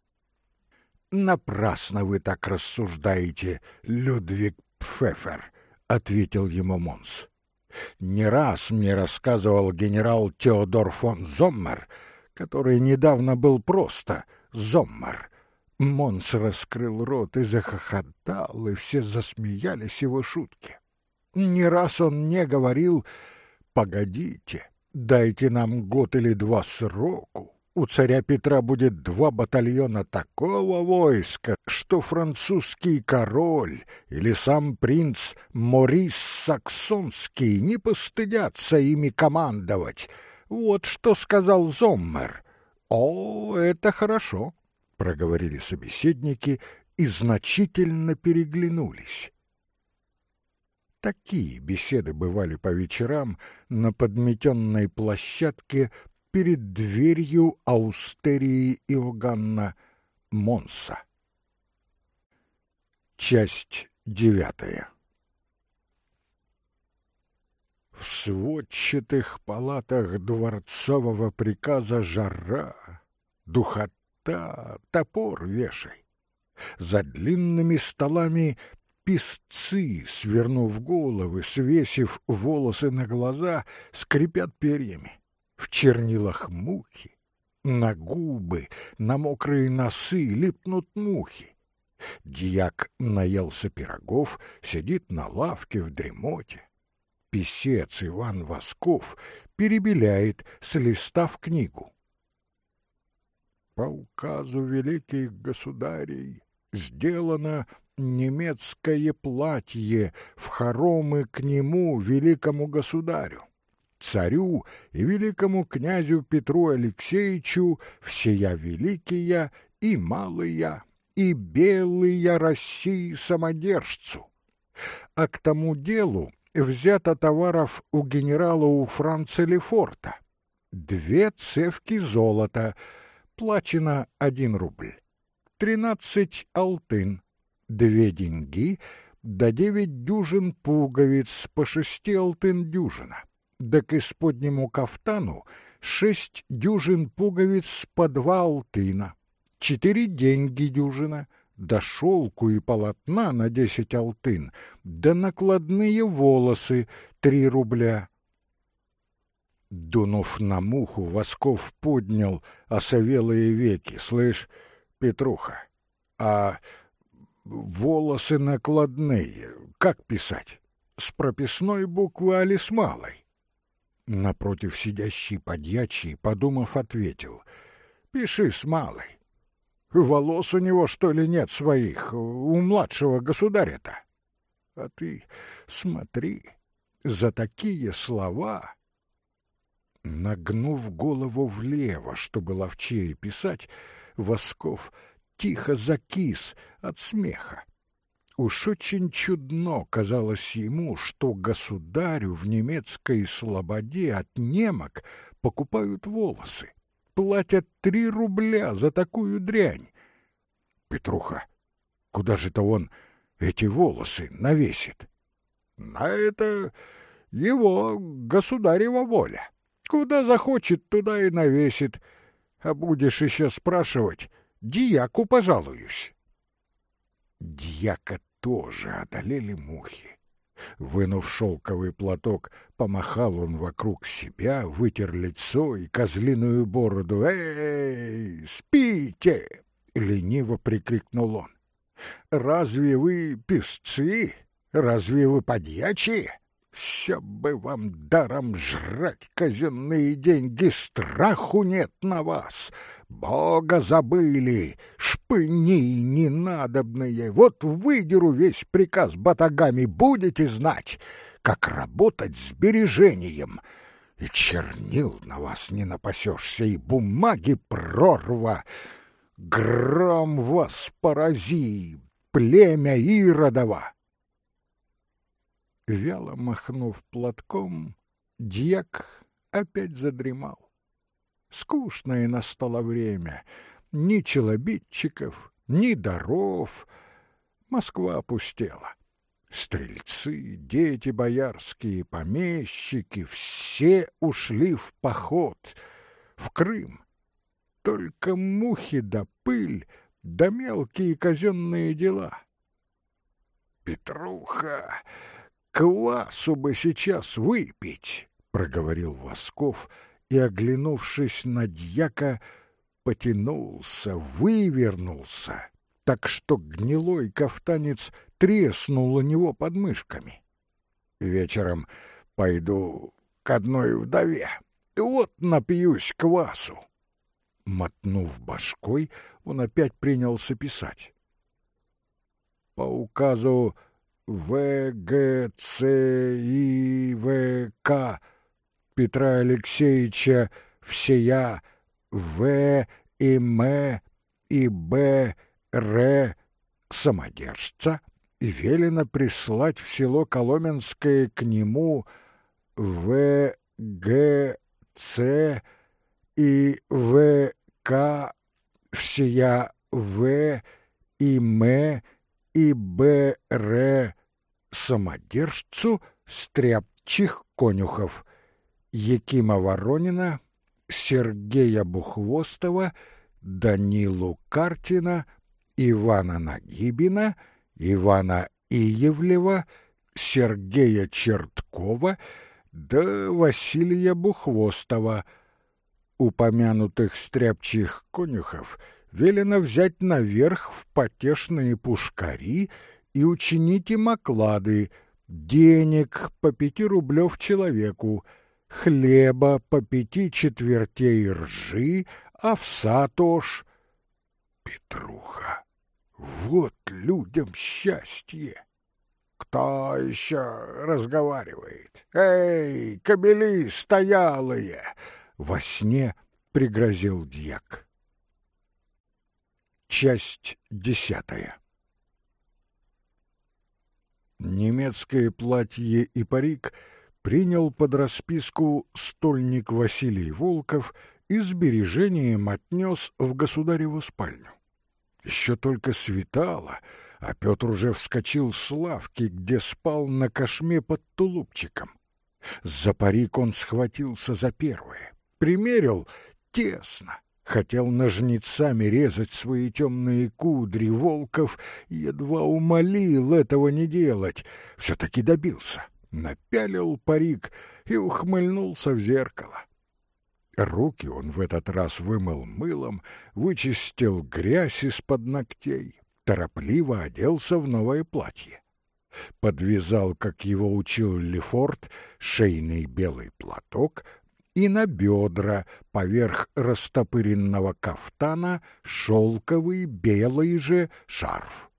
Напрасно вы так рассуждаете, Людвиг Пфеффер, ответил ему Монс. Не раз мне рассказывал генерал Теодор фон Зоммер, который недавно был просто Зоммер. Монс раскрыл рот и захохотал, и все засмеялись его шутке. Не раз он мне говорил: погодите, дайте нам год или два сроку, у царя Петра будет 2 батальона такого войска, что французский король или сам принц Морис Саксонский не постыдятся ими командовать. Вот что сказал Зоммер. «О, это хорошо», — проговорили собеседники и значительно переглянулись. Такие беседы бывали по вечерам на подметенной площадке перед дверью аустерии Иоганна Монса. Часть 9. В сводчатых палатах дворцового приказа жара, духота, топор вешай. За длинными столами писцы, свернув головы, свесив волосы на глаза, скрипят перьями. В чернилах мухи, на губы, на мокрые носы липнут мухи. Дьяк наелся пирогов, сидит на лавке в дремоте. Писец Иван Восков перебеляет с листа в книгу. По указу великих государей сделано немецкое платье в хоромы к нему, великому государю, царю и великому князю Петру Алексеевичу, всея великие и малые, и белые России самодержцу. А к тому делу взято товаров у генерала у Франца Лефорта 2 цевки золота, плачено 1 рубль, 13 алтын, 2 деньги, да 9 дюжин пуговиц по 6 алтын дюжина, да к исподнему кафтану 6 дюжин пуговиц по 2 алтына, 4 деньги дюжина, да шелку и полотна на 10 алтын, да накладные волосы 3 рубля. Дунув на муху, Восков поднял осовелые веки. «Слышь, Петруха, а волосы накладные как писать? С прописной буквы али с малой?» Напротив сидящий подьячий, подумав, ответил: «Пиши с малой. Волос у него, что ли, нет своих, у младшего государя-то? А ты смотри, за такие слова...» Нагнув голову влево, чтобы ловчее писать, Восков тихо закис от смеха. Уж очень чудно казалось ему, что государю в немецкой слободе от немок покупают волосы, платят 3 рубля за такую дрянь. «Петруха, куда же-то он эти волосы навесит?» «На это его государева воля. Куда захочет, туда и навесит. А будешь еще спрашивать, дьяку пожалуюсь». Дьяка тоже одолели мухи. Вынув шелковый платок, помахал он вокруг себя, вытер лицо и козлиную бороду. «Эй, спите!» — лениво прикрикнул он. «Разве вы писцы? Разве вы подьячие? Все бы вам даром жрать казенные деньги, страху нет на вас. Бога забыли, шпыни ненадобные. Вот выдеру весь приказ батагами, будете знать, как работать с сбережением. И чернил на вас не напасешься, и бумаги прорва. Гром вас порази, племя Иродова!» Вяло махнув платком, дьяк опять задремал. Скучное настало время. Ни челобитчиков, ни даров. Москва опустела. Стрельцы, дети боярские, помещики — все ушли в поход, в Крым. Только мухи да пыль, да мелкие казенные дела. «Петруха, квасу бы сейчас выпить», — проговорил Восков и, оглянувшись на дьяка, потянулся, вывернулся, так что гнилой кафтанец треснул у него под мышками. «Вечером пойду к одной вдове, вот напьюсь квасу». Мотнув башкой, он опять принялся писать. По указу ВГЦИВК Петра Алексеевича всея В и М и Б Р самодержца велено прислать в село Коломенское к нему ВГЦ и ВК всея В и М и Б Р самодержцу стряпчих конюхов Якима Воронина, Сергея Бухвостова, Данилу Картина, Ивана Нагибина, Ивана Иевлева, Сергея Черткова да Василия Бухвостова. Упомянутых стряпчих конюхов велено взять наверх в потешные пушкари и учинить им оклады, денег по 5 рублев человеку, хлеба по 5 четвертей ржи, овса тож. Петруха, вот людям счастье! Кто еще разговаривает? Эй, кобели стоялые! Во сне пригрозил дьяк. Часть 10. Немецкое платье и парик принял под расписку стольник Василий Волков и сбережением отнес в государеву спальню. Еще только светало, а Петр уже вскочил с лавки, где спал на кошме под тулупчиком. За парик он схватился за первое, примерил тесно. Хотел ножницами резать свои темные кудри. Волков едва умолил этого не делать. Все-таки добился. Напялил парик и ухмыльнулся в зеркало. Руки он в этот раз вымыл мылом, вычистил грязь из-под ногтей, торопливо оделся в новое платье. Подвязал, как его учил Лефорт, шейный белый платок и на бедра поверх растопыренного кафтана шелковый белый же шарф.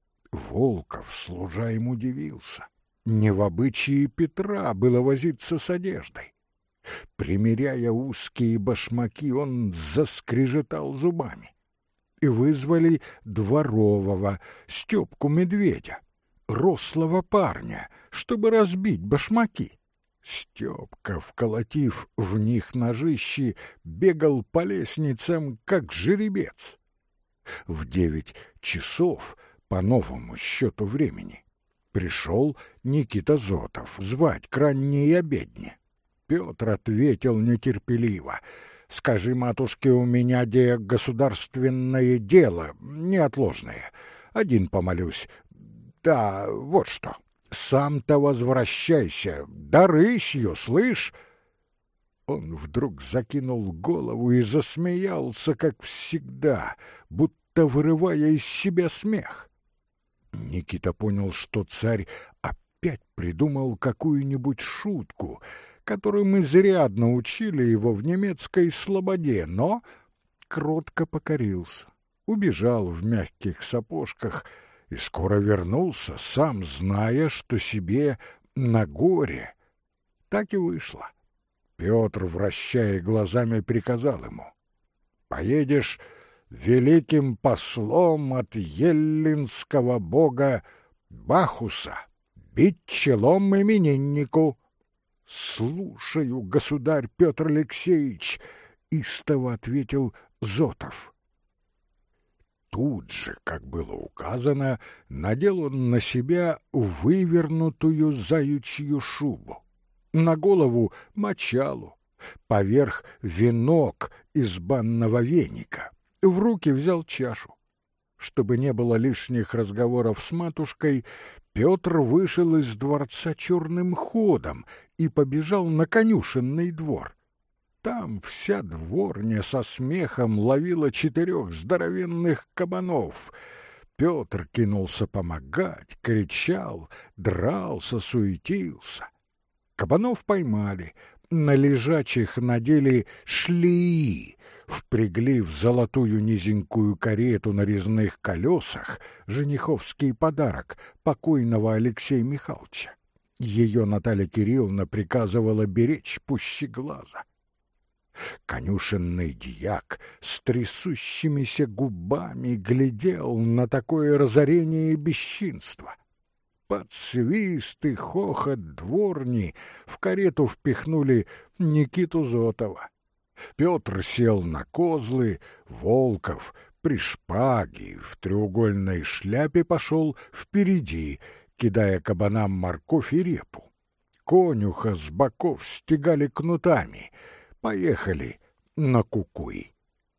Волков, служа им, удивился. Не в обычае Петра было возиться с одеждой. Примеряя узкие башмаки, он заскрежетал зубами. И вызвали дворового, Степку Медведя, рослого парня, чтобы разбить башмаки. Степка, вколотив в них ножищи, бегал по лестницам, как жеребец. В 9 часов, по новому счету времени, пришел Никита Зотов звать к ранней обедне. Петр ответил нетерпеливо: «Скажи, матушке, у меня де государственное дело, неотложное. Один помолюсь. Да, вот что. Сам-то возвращайся, да рысью, слышь?» Он вдруг закинул голову и засмеялся, как всегда, будто вырывая из себя смех. Никита понял, что царь опять придумал какую-нибудь шутку, которым изрядно учили его в немецкой слободе, но кротко покорился, убежал в мягких сапожках и скоро вернулся, сам зная, что себе на горе. Так и вышло. Петр, вращая глазами, приказал ему: «Поедешь великим послом от еллинского бога Бахуса бить челом имениннику». «Слушаю, государь Петр Алексеевич», — истово ответил Зотов. Тут же, как было указано, надел он на себя вывернутую заячью шубу, на голову мочалу, поверх венок из банного веника, в руки взял чашу. Чтобы не было лишних разговоров с матушкой, Петр вышел из дворца черным ходом и побежал на конюшенный двор. Там вся дворня со смехом ловила 4 здоровенных кабанов. Петр кинулся помогать, кричал, дрался, суетился. Кабанов поймали, На лежачих надели шлеи, впрягли в золотую низенькую карету на резных колесах, жениховский подарок покойного Алексея Михайловича. Ее Наталья Кирилловна приказывала беречь пуще глаза. Конюшенный дьяк с трясущимися губами глядел на такое разорение и бесчинство. Под свист и хохот дворни в карету впихнули Никиту Зотова. Петр сел на козлы, Волков при шпаге в треугольной шляпе пошел впереди, кидая кабанам морковь и репу. Конюха с боков стегали кнутами. Поехали на Кукуй.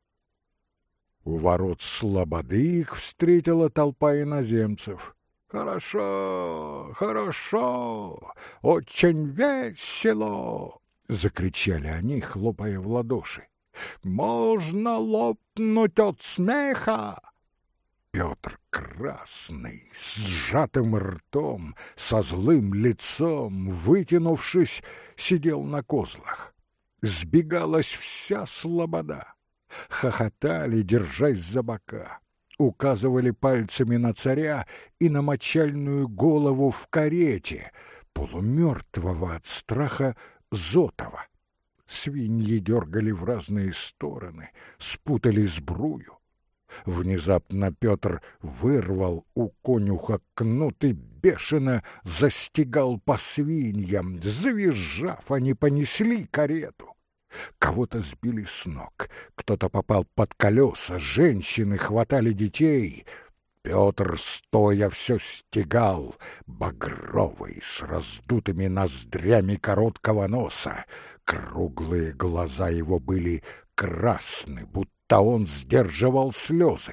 У ворот слободы их встретила толпа иноземцев. «Хорошо, хорошо, очень весело!» — закричали они, хлопая в ладоши. «Можно лопнуть от смеха!» Петр красный, с сжатым ртом, со злым лицом, вытянувшись, сидел на козлах. Сбегалась вся слобода. Хохотали, держась за бока. Указывали пальцами на царя и на мочальную голову в карете, полумертвого от страха Зотова. Свиньи дергали в разные стороны, спутали сбрую. Внезапно Петр вырвал у конюха кнут и бешено застигал по свиньям. Завизжав, они понесли карету. Кого-то сбили с ног, кто-то попал под колеса, женщины хватали детей. Петр, стоя, все стегал, багровый, с раздутыми ноздрями короткого носа. Круглые глаза его были красны, будто он сдерживал слезы.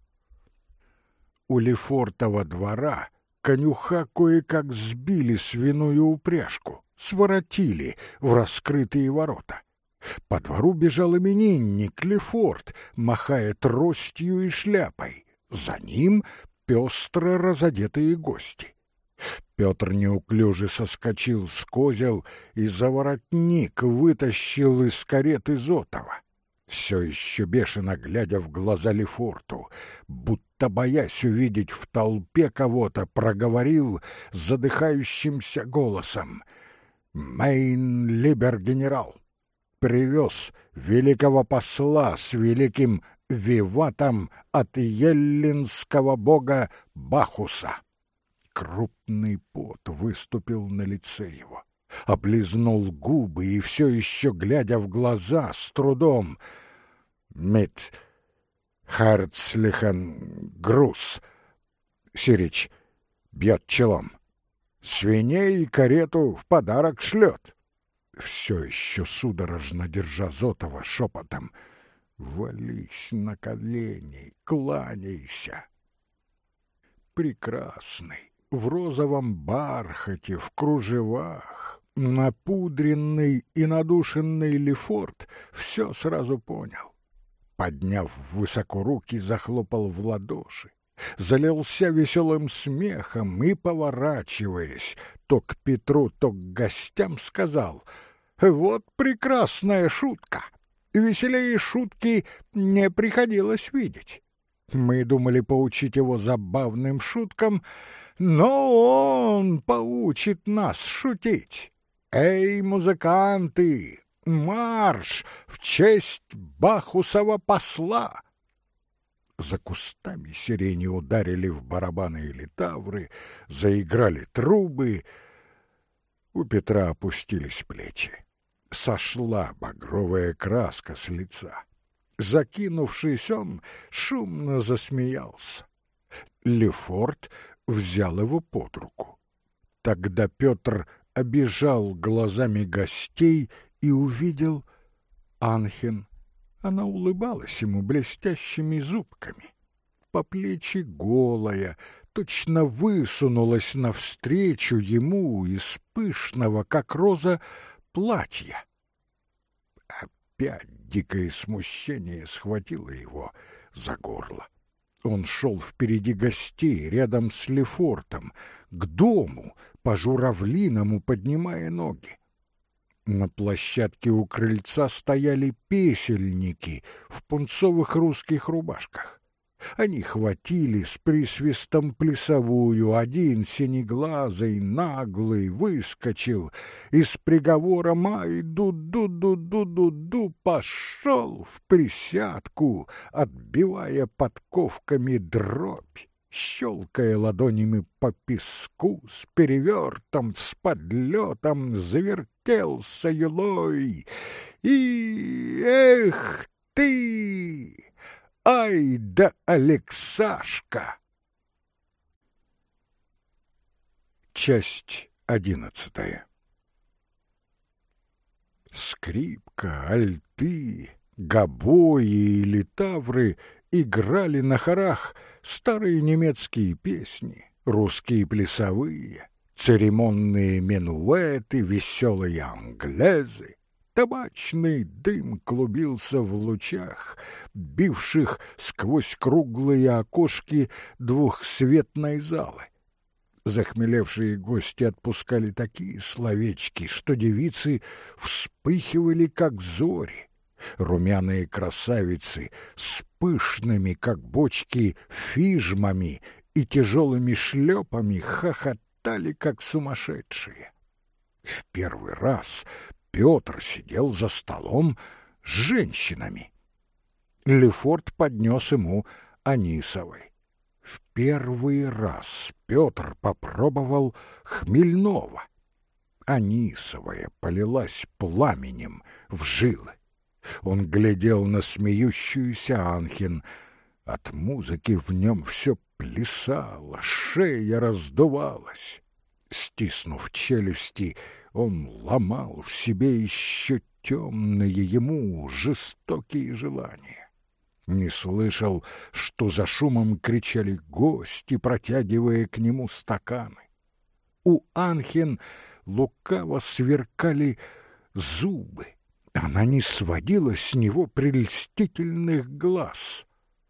У Лефортова двора конюха кое-как сбили свиную упряжку, своротили в раскрытые ворота. По двору бежал именинник Лефорт, махая тростью и шляпой. За ним пестро разодетые гости. Петр неуклюже соскочил с козел и за воротник вытащил из кареты Зотова. Все еще бешено глядя в глаза Лефорту, будто боясь увидеть в толпе кого-то, проговорил задыхающимся голосом: «Мейн либер генерал привез великого посла с великим виватом от еллинского бога Бахуса». Крупный пот выступил на лице его, облизнул губы и все еще, глядя в глаза, с трудом: «Мит Херцлихен груз». Сирич бьет челом. «Свиней и карету в подарок шлет». Все еще судорожно держа Зотова шепотом: «Вались на колени, кланяйся». Прекрасный, в розовом бархате, в кружевах, напудренный и надушенный Лефорт все сразу понял. Подняв высоко руки, захлопал в ладоши, залился веселым смехом и, поворачиваясь то к Петру, то к гостям, сказал: «Вот прекрасная шутка! Веселее шутки не приходилось видеть. Мы думали поучить его забавным шуткам, но он поучит нас шутить. Эй, музыканты, марш в честь Бахусова посла!» За кустами сирени ударили в барабаны и литавры, заиграли трубы. У Петра опустились плечи. Сошла багровая краска с лица. Закинувшись, он шумно засмеялся. Лефорт взял его под руку. Тогда Петр обежал глазами гостей и увидел Анхен. Она улыбалась ему блестящими зубками. По плечи голая, точно высунулась навстречу ему из пышного, как роза, платья. Опять дикое смущение схватило его за горло. Он шел впереди гостей, рядом с Лефортом, к дому, по-журавлиному поднимая ноги. На площадке у крыльца стояли песельники в пунцовых русских рубашках. Они хватили с присвистом плясовую, один синеглазый, наглый, выскочил и с приговором «Ай, ду-ду-ду-ду-ду-ду» пошел в присядку, отбивая подковками дробь, щелкая ладонями по песку, с перевертом, с подлетом, завертелся юлой. И эх ты! Ай да Алексашка! Часть 11. Скрипка, альты, гобои и литавры играли на хорах старые немецкие песни, русские плясовые, церемонные минуэты, веселые англезы. Табачный дым клубился в лучах, бивших сквозь круглые окошки двухсветной залы. Захмелевшие гости отпускали такие словечки, что девицы вспыхивали, как зори. Румяные красавицы с пышными, как бочки, фижмами и тяжелыми шлепами хохотали, как сумасшедшие. В первый раз Петр сидел за столом с женщинами. Лефорт поднес ему анисовой. В первый раз Петр попробовал хмельного. Анисовая полилась пламенем в жилы. Он глядел на смеющуюся Анхин. От музыки в нем все плясало, шея раздувалась. Стиснув челюсти, он ломал в себе еще темные ему жестокие желания. Не слышал, что за шумом кричали гости, протягивая к нему стаканы. У Анхин лукаво сверкали зубы. Она не сводила с него прельстительных глаз.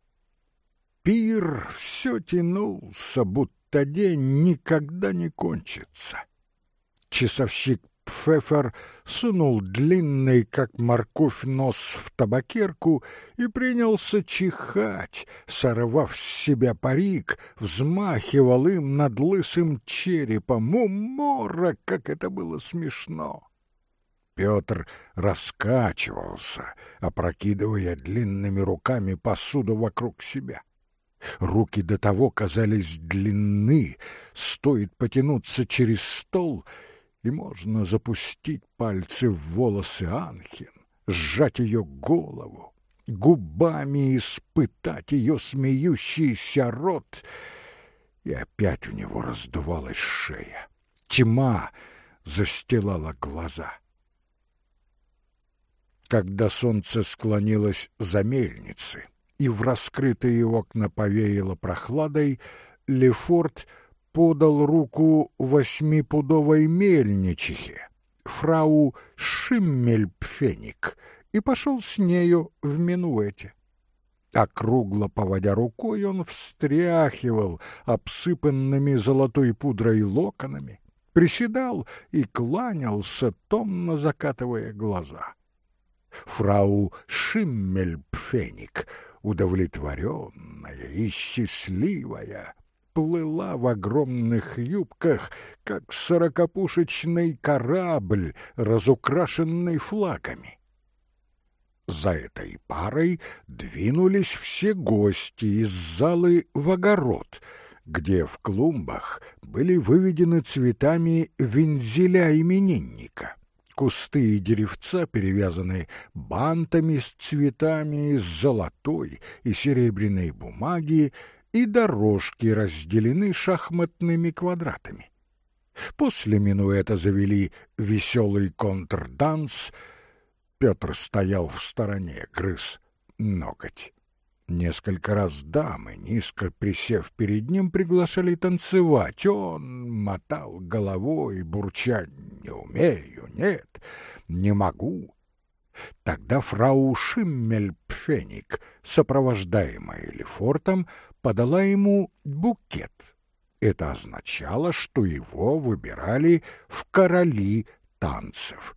Пир все тянулся, будто день никогда не кончится. Часовщик Пфеффер сунул длинный, как морковь, нос в табакерку и принялся чихать, сорвав с себя парик, взмахивал им над лысым черепом. Умора, как это было смешно! Петр раскачивался, опрокидывая длинными руками посуду вокруг себя. Руки до того казались длинны, стоит потянуться через стол, и можно запустить пальцы в волосы Анхин, сжать ее голову, губами испытать ее смеющийся рот, и опять у него раздувалась шея. Тьма застилала глаза. Когда солнце склонилось за мельницы и в раскрытые окна повеяло прохладой, Лефорт подал руку 8-пудовой мельничихе, фрау Шиммельпфенnig, и пошел с нею в минуэте. Округло поводя рукой, он встряхивал обсыпанными золотой пудрой локонами, приседал и кланялся, томно закатывая глаза. Фрау Шиммельпфенnig, удовлетворенная и счастливая, плыла в огромных юбках, как сорокопушечный корабль, разукрашенный флагами. За этой парой двинулись все гости из залы в огород, где в клумбах были выведены цветами вензеля именинника. Кусты и деревца перевязаны бантами с цветами из золотой и серебряной бумаги, и дорожки разделены шахматными квадратами. После минуэта завели веселый контрданс. Петр стоял в стороне, грыз ноготь. Несколько раз дамы, низко присев перед ним, приглашали танцевать. Он мотал головой, бурча: «Не умею, нет, не могу». Тогда фрау Шиммельпфенnig, сопровождаемая Лефортом, подала ему букет. Это означало, что его выбирали в короли танцев.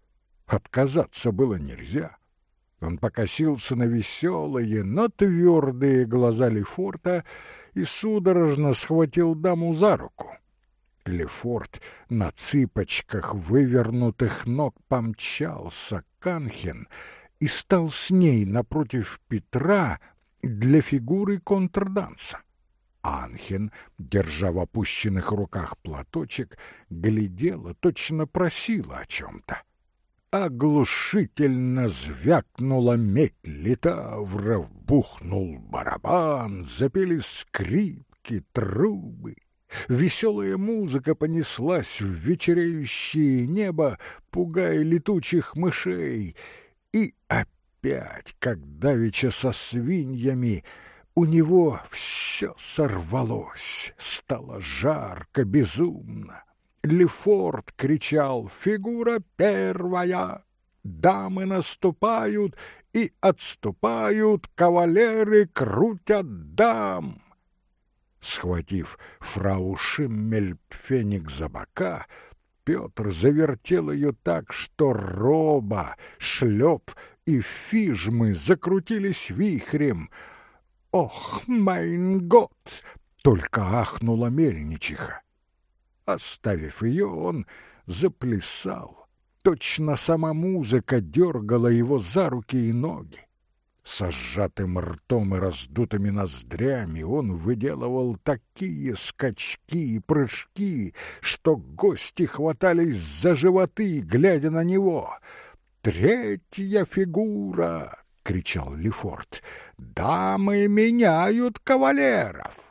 Отказаться было нельзя. Он покосился на веселые, но твердые глаза Лефорта и судорожно схватил даму за руку. Лефорт на цыпочках вывернутых ног помчался к Анхен и стал с ней напротив Петра для фигуры контрданса. Анхен, держа в опущенных руках платочек, глядела, точно просила о чем-то. Оглушительно звякнула медь литавров, бухнул барабан, запели скрипки, трубы. Веселая музыка понеслась в вечереющее небо, пугая летучих мышей. И опять, как давеча со свиньями, у него все сорвалось, стало жарко, безумно. Лефорт кричал: «Фигура первая! Дамы наступают и отступают, кавалеры крутят дам!» Схватив фрау Шиммельпфенnig за бока, Петр завертел ее так, что роба, шлеп и фижмы закрутились вихрем. «Ох, майн гот!» — только ахнула мельничиха. Оставив ее, он заплясал. Точно сама музыка дергала его за руки и ноги. Со сжатым ртом и раздутыми ноздрями он выделывал такие скачки и прыжки, что гости хватались за животы, глядя на него. «Третья фигура!» — кричал Лефорт. «Дамы меняют кавалеров!»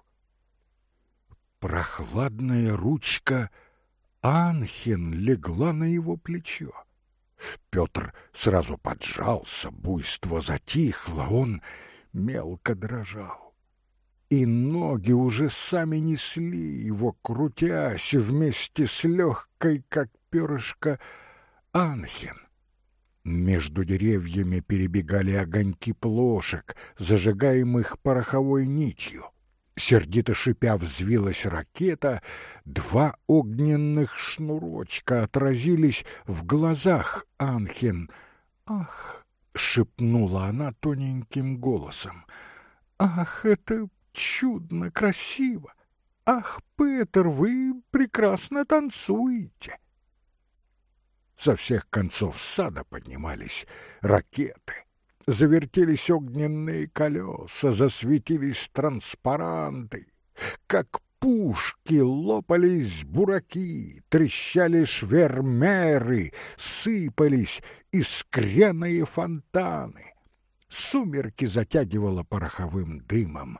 Прохладная ручка Анхен легла на его плечо. Петр сразу поджался, буйство затихло, он мелко дрожал. И ноги уже сами несли его, крутясь вместе с легкой, как перышко, Анхен. Между деревьями перебегали огоньки плошек, зажигаемых пороховой нитью. Сердито шипя взвилась ракета, два огненных шнурочка отразились в глазах Анхен. «Ах!» — шепнула она тоненьким голосом. «Ах, это чудно красиво! Ах, Петр, вы прекрасно танцуете!» Со всех концов сада поднимались ракеты. Завертелись огненные колеса, засветились транспаранты. Как пушки лопались бураки, трещали швермеры, сыпались искряные фонтаны. Сумерки затягивало пороховым дымом.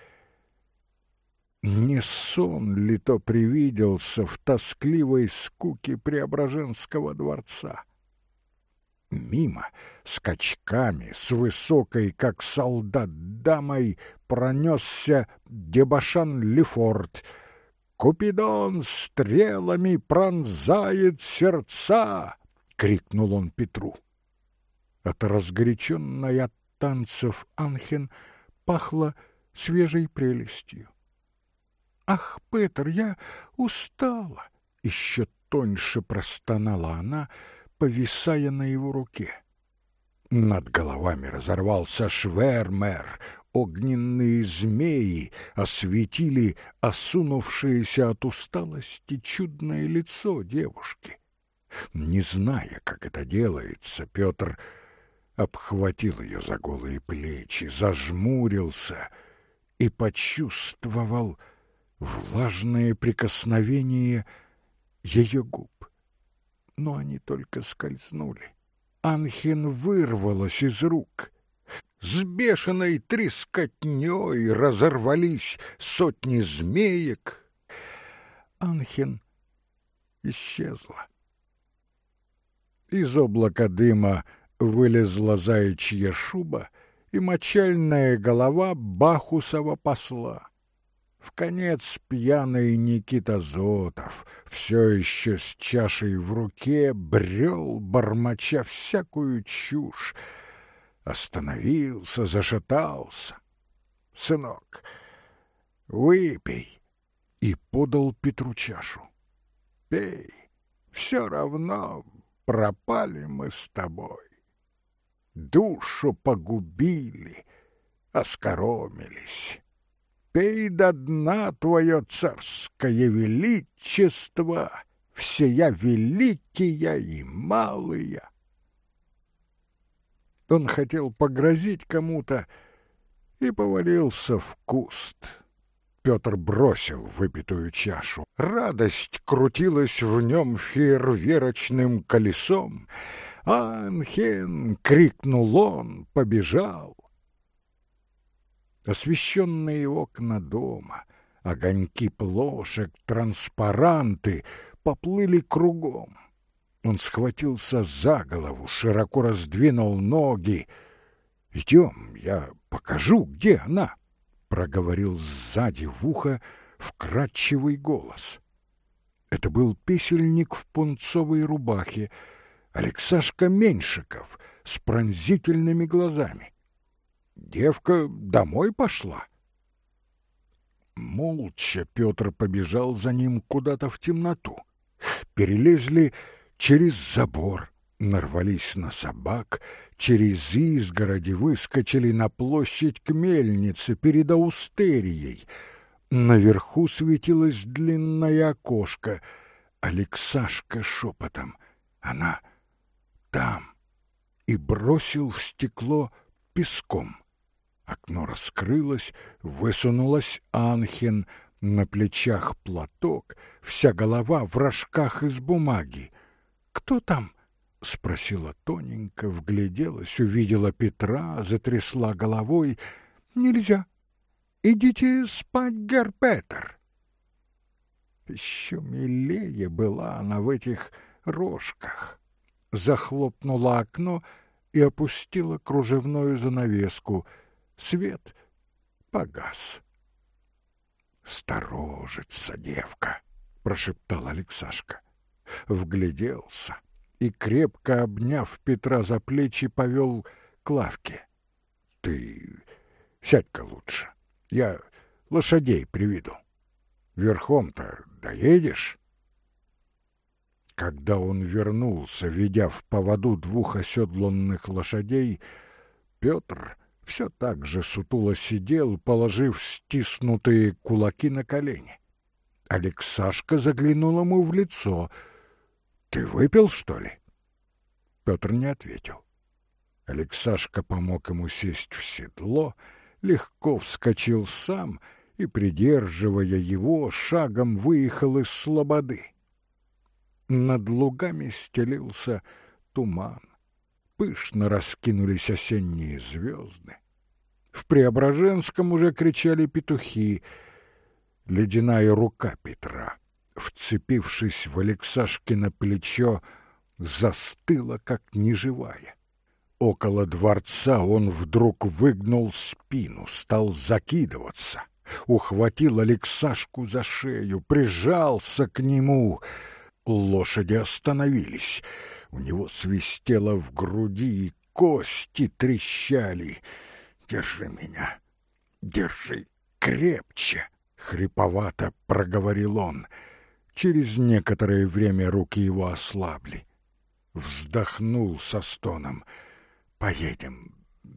Не сон ли то привиделся в тоскливой скуке Преображенского дворца? Мимо, скачками, с высокой, как солдат, дамой пронесся дебошан Лефорт. «Купидон стрелами пронзает сердца!» — крикнул он Петру. От разгоряченной от танцев Анхен пахло свежей прелестью. «Ах, Петр, я устала!» — еще тоньше простонала она, повисая на его руке. Над головами разорвался швермер, огненные змеи осветили осунувшееся от усталости чудное лицо девушки. Не зная, как это делается, Петр обхватил ее за голые плечи, зажмурился и почувствовал влажное прикосновение ее губ. Но они только скользнули. Анхен вырвалась из рук. С бешеной трескотней разорвались сотни змеек. Анхен исчезла. Из облака дыма вылезла заячья шуба и мочальная голова Бахусова посла. Вконец пьяный Никита Зотов, все еще с чашей в руке, брел, бормоча всякую чушь. Остановился, зашатался. «Сынок, выпей!» И подал Петру чашу. «Пей, все равно пропали мы с тобой. Душу погубили, оскоромились. Пей до дна твое царское величество, всея великие и малые. Он хотел погрозить кому-то и повалился в куст. Петр бросил выпитую чашу. Радость крутилась в нем фейерверочным колесом. «Анхен!» — крикнул он, побежал. Освещенные окна дома, огоньки плошек, транспаранты поплыли кругом. Он схватился за голову, широко раздвинул ноги. «Идем, я покажу, где она», — проговорил сзади в ухо вкрадчивый голос. Это был песельник в пунцовой рубахе, Алексашка Меньшиков с пронзительными глазами. Девка домой пошла. Молча Петр побежал за ним куда-то в темноту. Перелезли через забор, нарвались на собак, через изгороди выскочили на площадь к мельнице перед Аустерией. Наверху светилось длинное окошко. Алексашка шепотом: «Она там!» и бросил в стекло песком. Окно раскрылось, высунулась Анхен, на плечах платок, вся голова в рожках из бумаги. «Кто там?» — спросила тоненько, вгляделась, увидела Петра, затрясла головой. «Нельзя. Идите спать, герр Петер». Еще милее была она в этих рожках. Захлопнула окно и опустила кружевную занавеску. Свет погас. «Сторожится девка», — прошептал Алексашка. Вгляделся и, крепко обняв Петра за плечи, повел к лавке. «Ты сядь-ка лучше, я лошадей приведу. Верхом-то доедешь?» Когда он вернулся, ведя в поводу двух оседланных лошадей, Петр все так же сутуло сидел, положив стиснутые кулаки на колени. Алексашка заглянул ему в лицо. «Ты выпил, что ли?» Петр не ответил. Алексашка помог ему сесть в седло, легко вскочил сам и, придерживая его, шагом выехал из слободы. Над лугами стелился туман. Пышно раскинулись осенние звезды. В Преображенском уже кричали петухи. Ледяная рука Петра, вцепившись в Алексашкино плечо, застыла, как неживая. Около дворца он вдруг выгнул спину, стал закидываться, ухватил Алексашку за шею, прижался к нему. Лошади остановились. У него свистело в груди, и кости трещали. «Держи меня, держи крепче!» — хриповато проговорил он. Через некоторое время руки его ослабли. Вздохнул со стоном. «Поедем,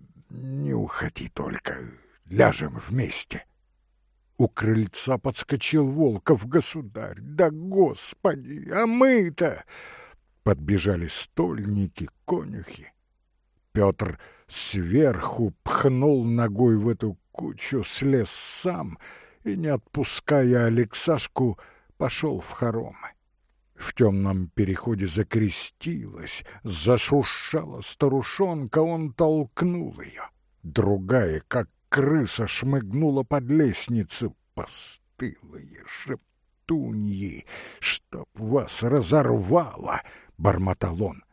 не уходи только, ляжем вместе». У крыльца подскочил Волков: «Государь, да Господи, а мы-то!» Подбежали стольники, конюхи. Петр сверху пхнул ногой в эту кучу, слез сам и, не отпуская Алексашку, пошел в хоромы. В темном переходе закрестилась, зашуршала старушонка, он толкнул ее. Другая, как крыса, шмыгнула под лестницу. «Постылые шептуньи, чтоб вас разорвало!» — бормотал он.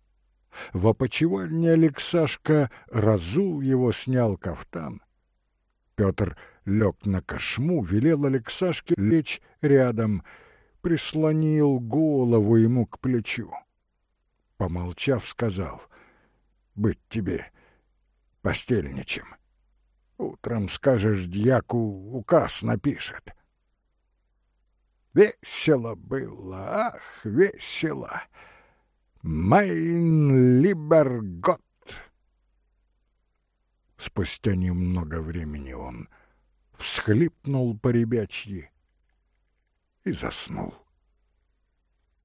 В опочивальне Алексашка разул его, снял кафтан. Петр лег на кошму, велел Алексашке лечь рядом, прислонил голову ему к плечу. Помолчав, сказал: «Быть тебе постельничем. Утром скажешь дьяку, указ напишет». Весело было, ах, весело! «Mein lieber Gott!» Спустя немного времени он всхлипнул по ребячьи и заснул.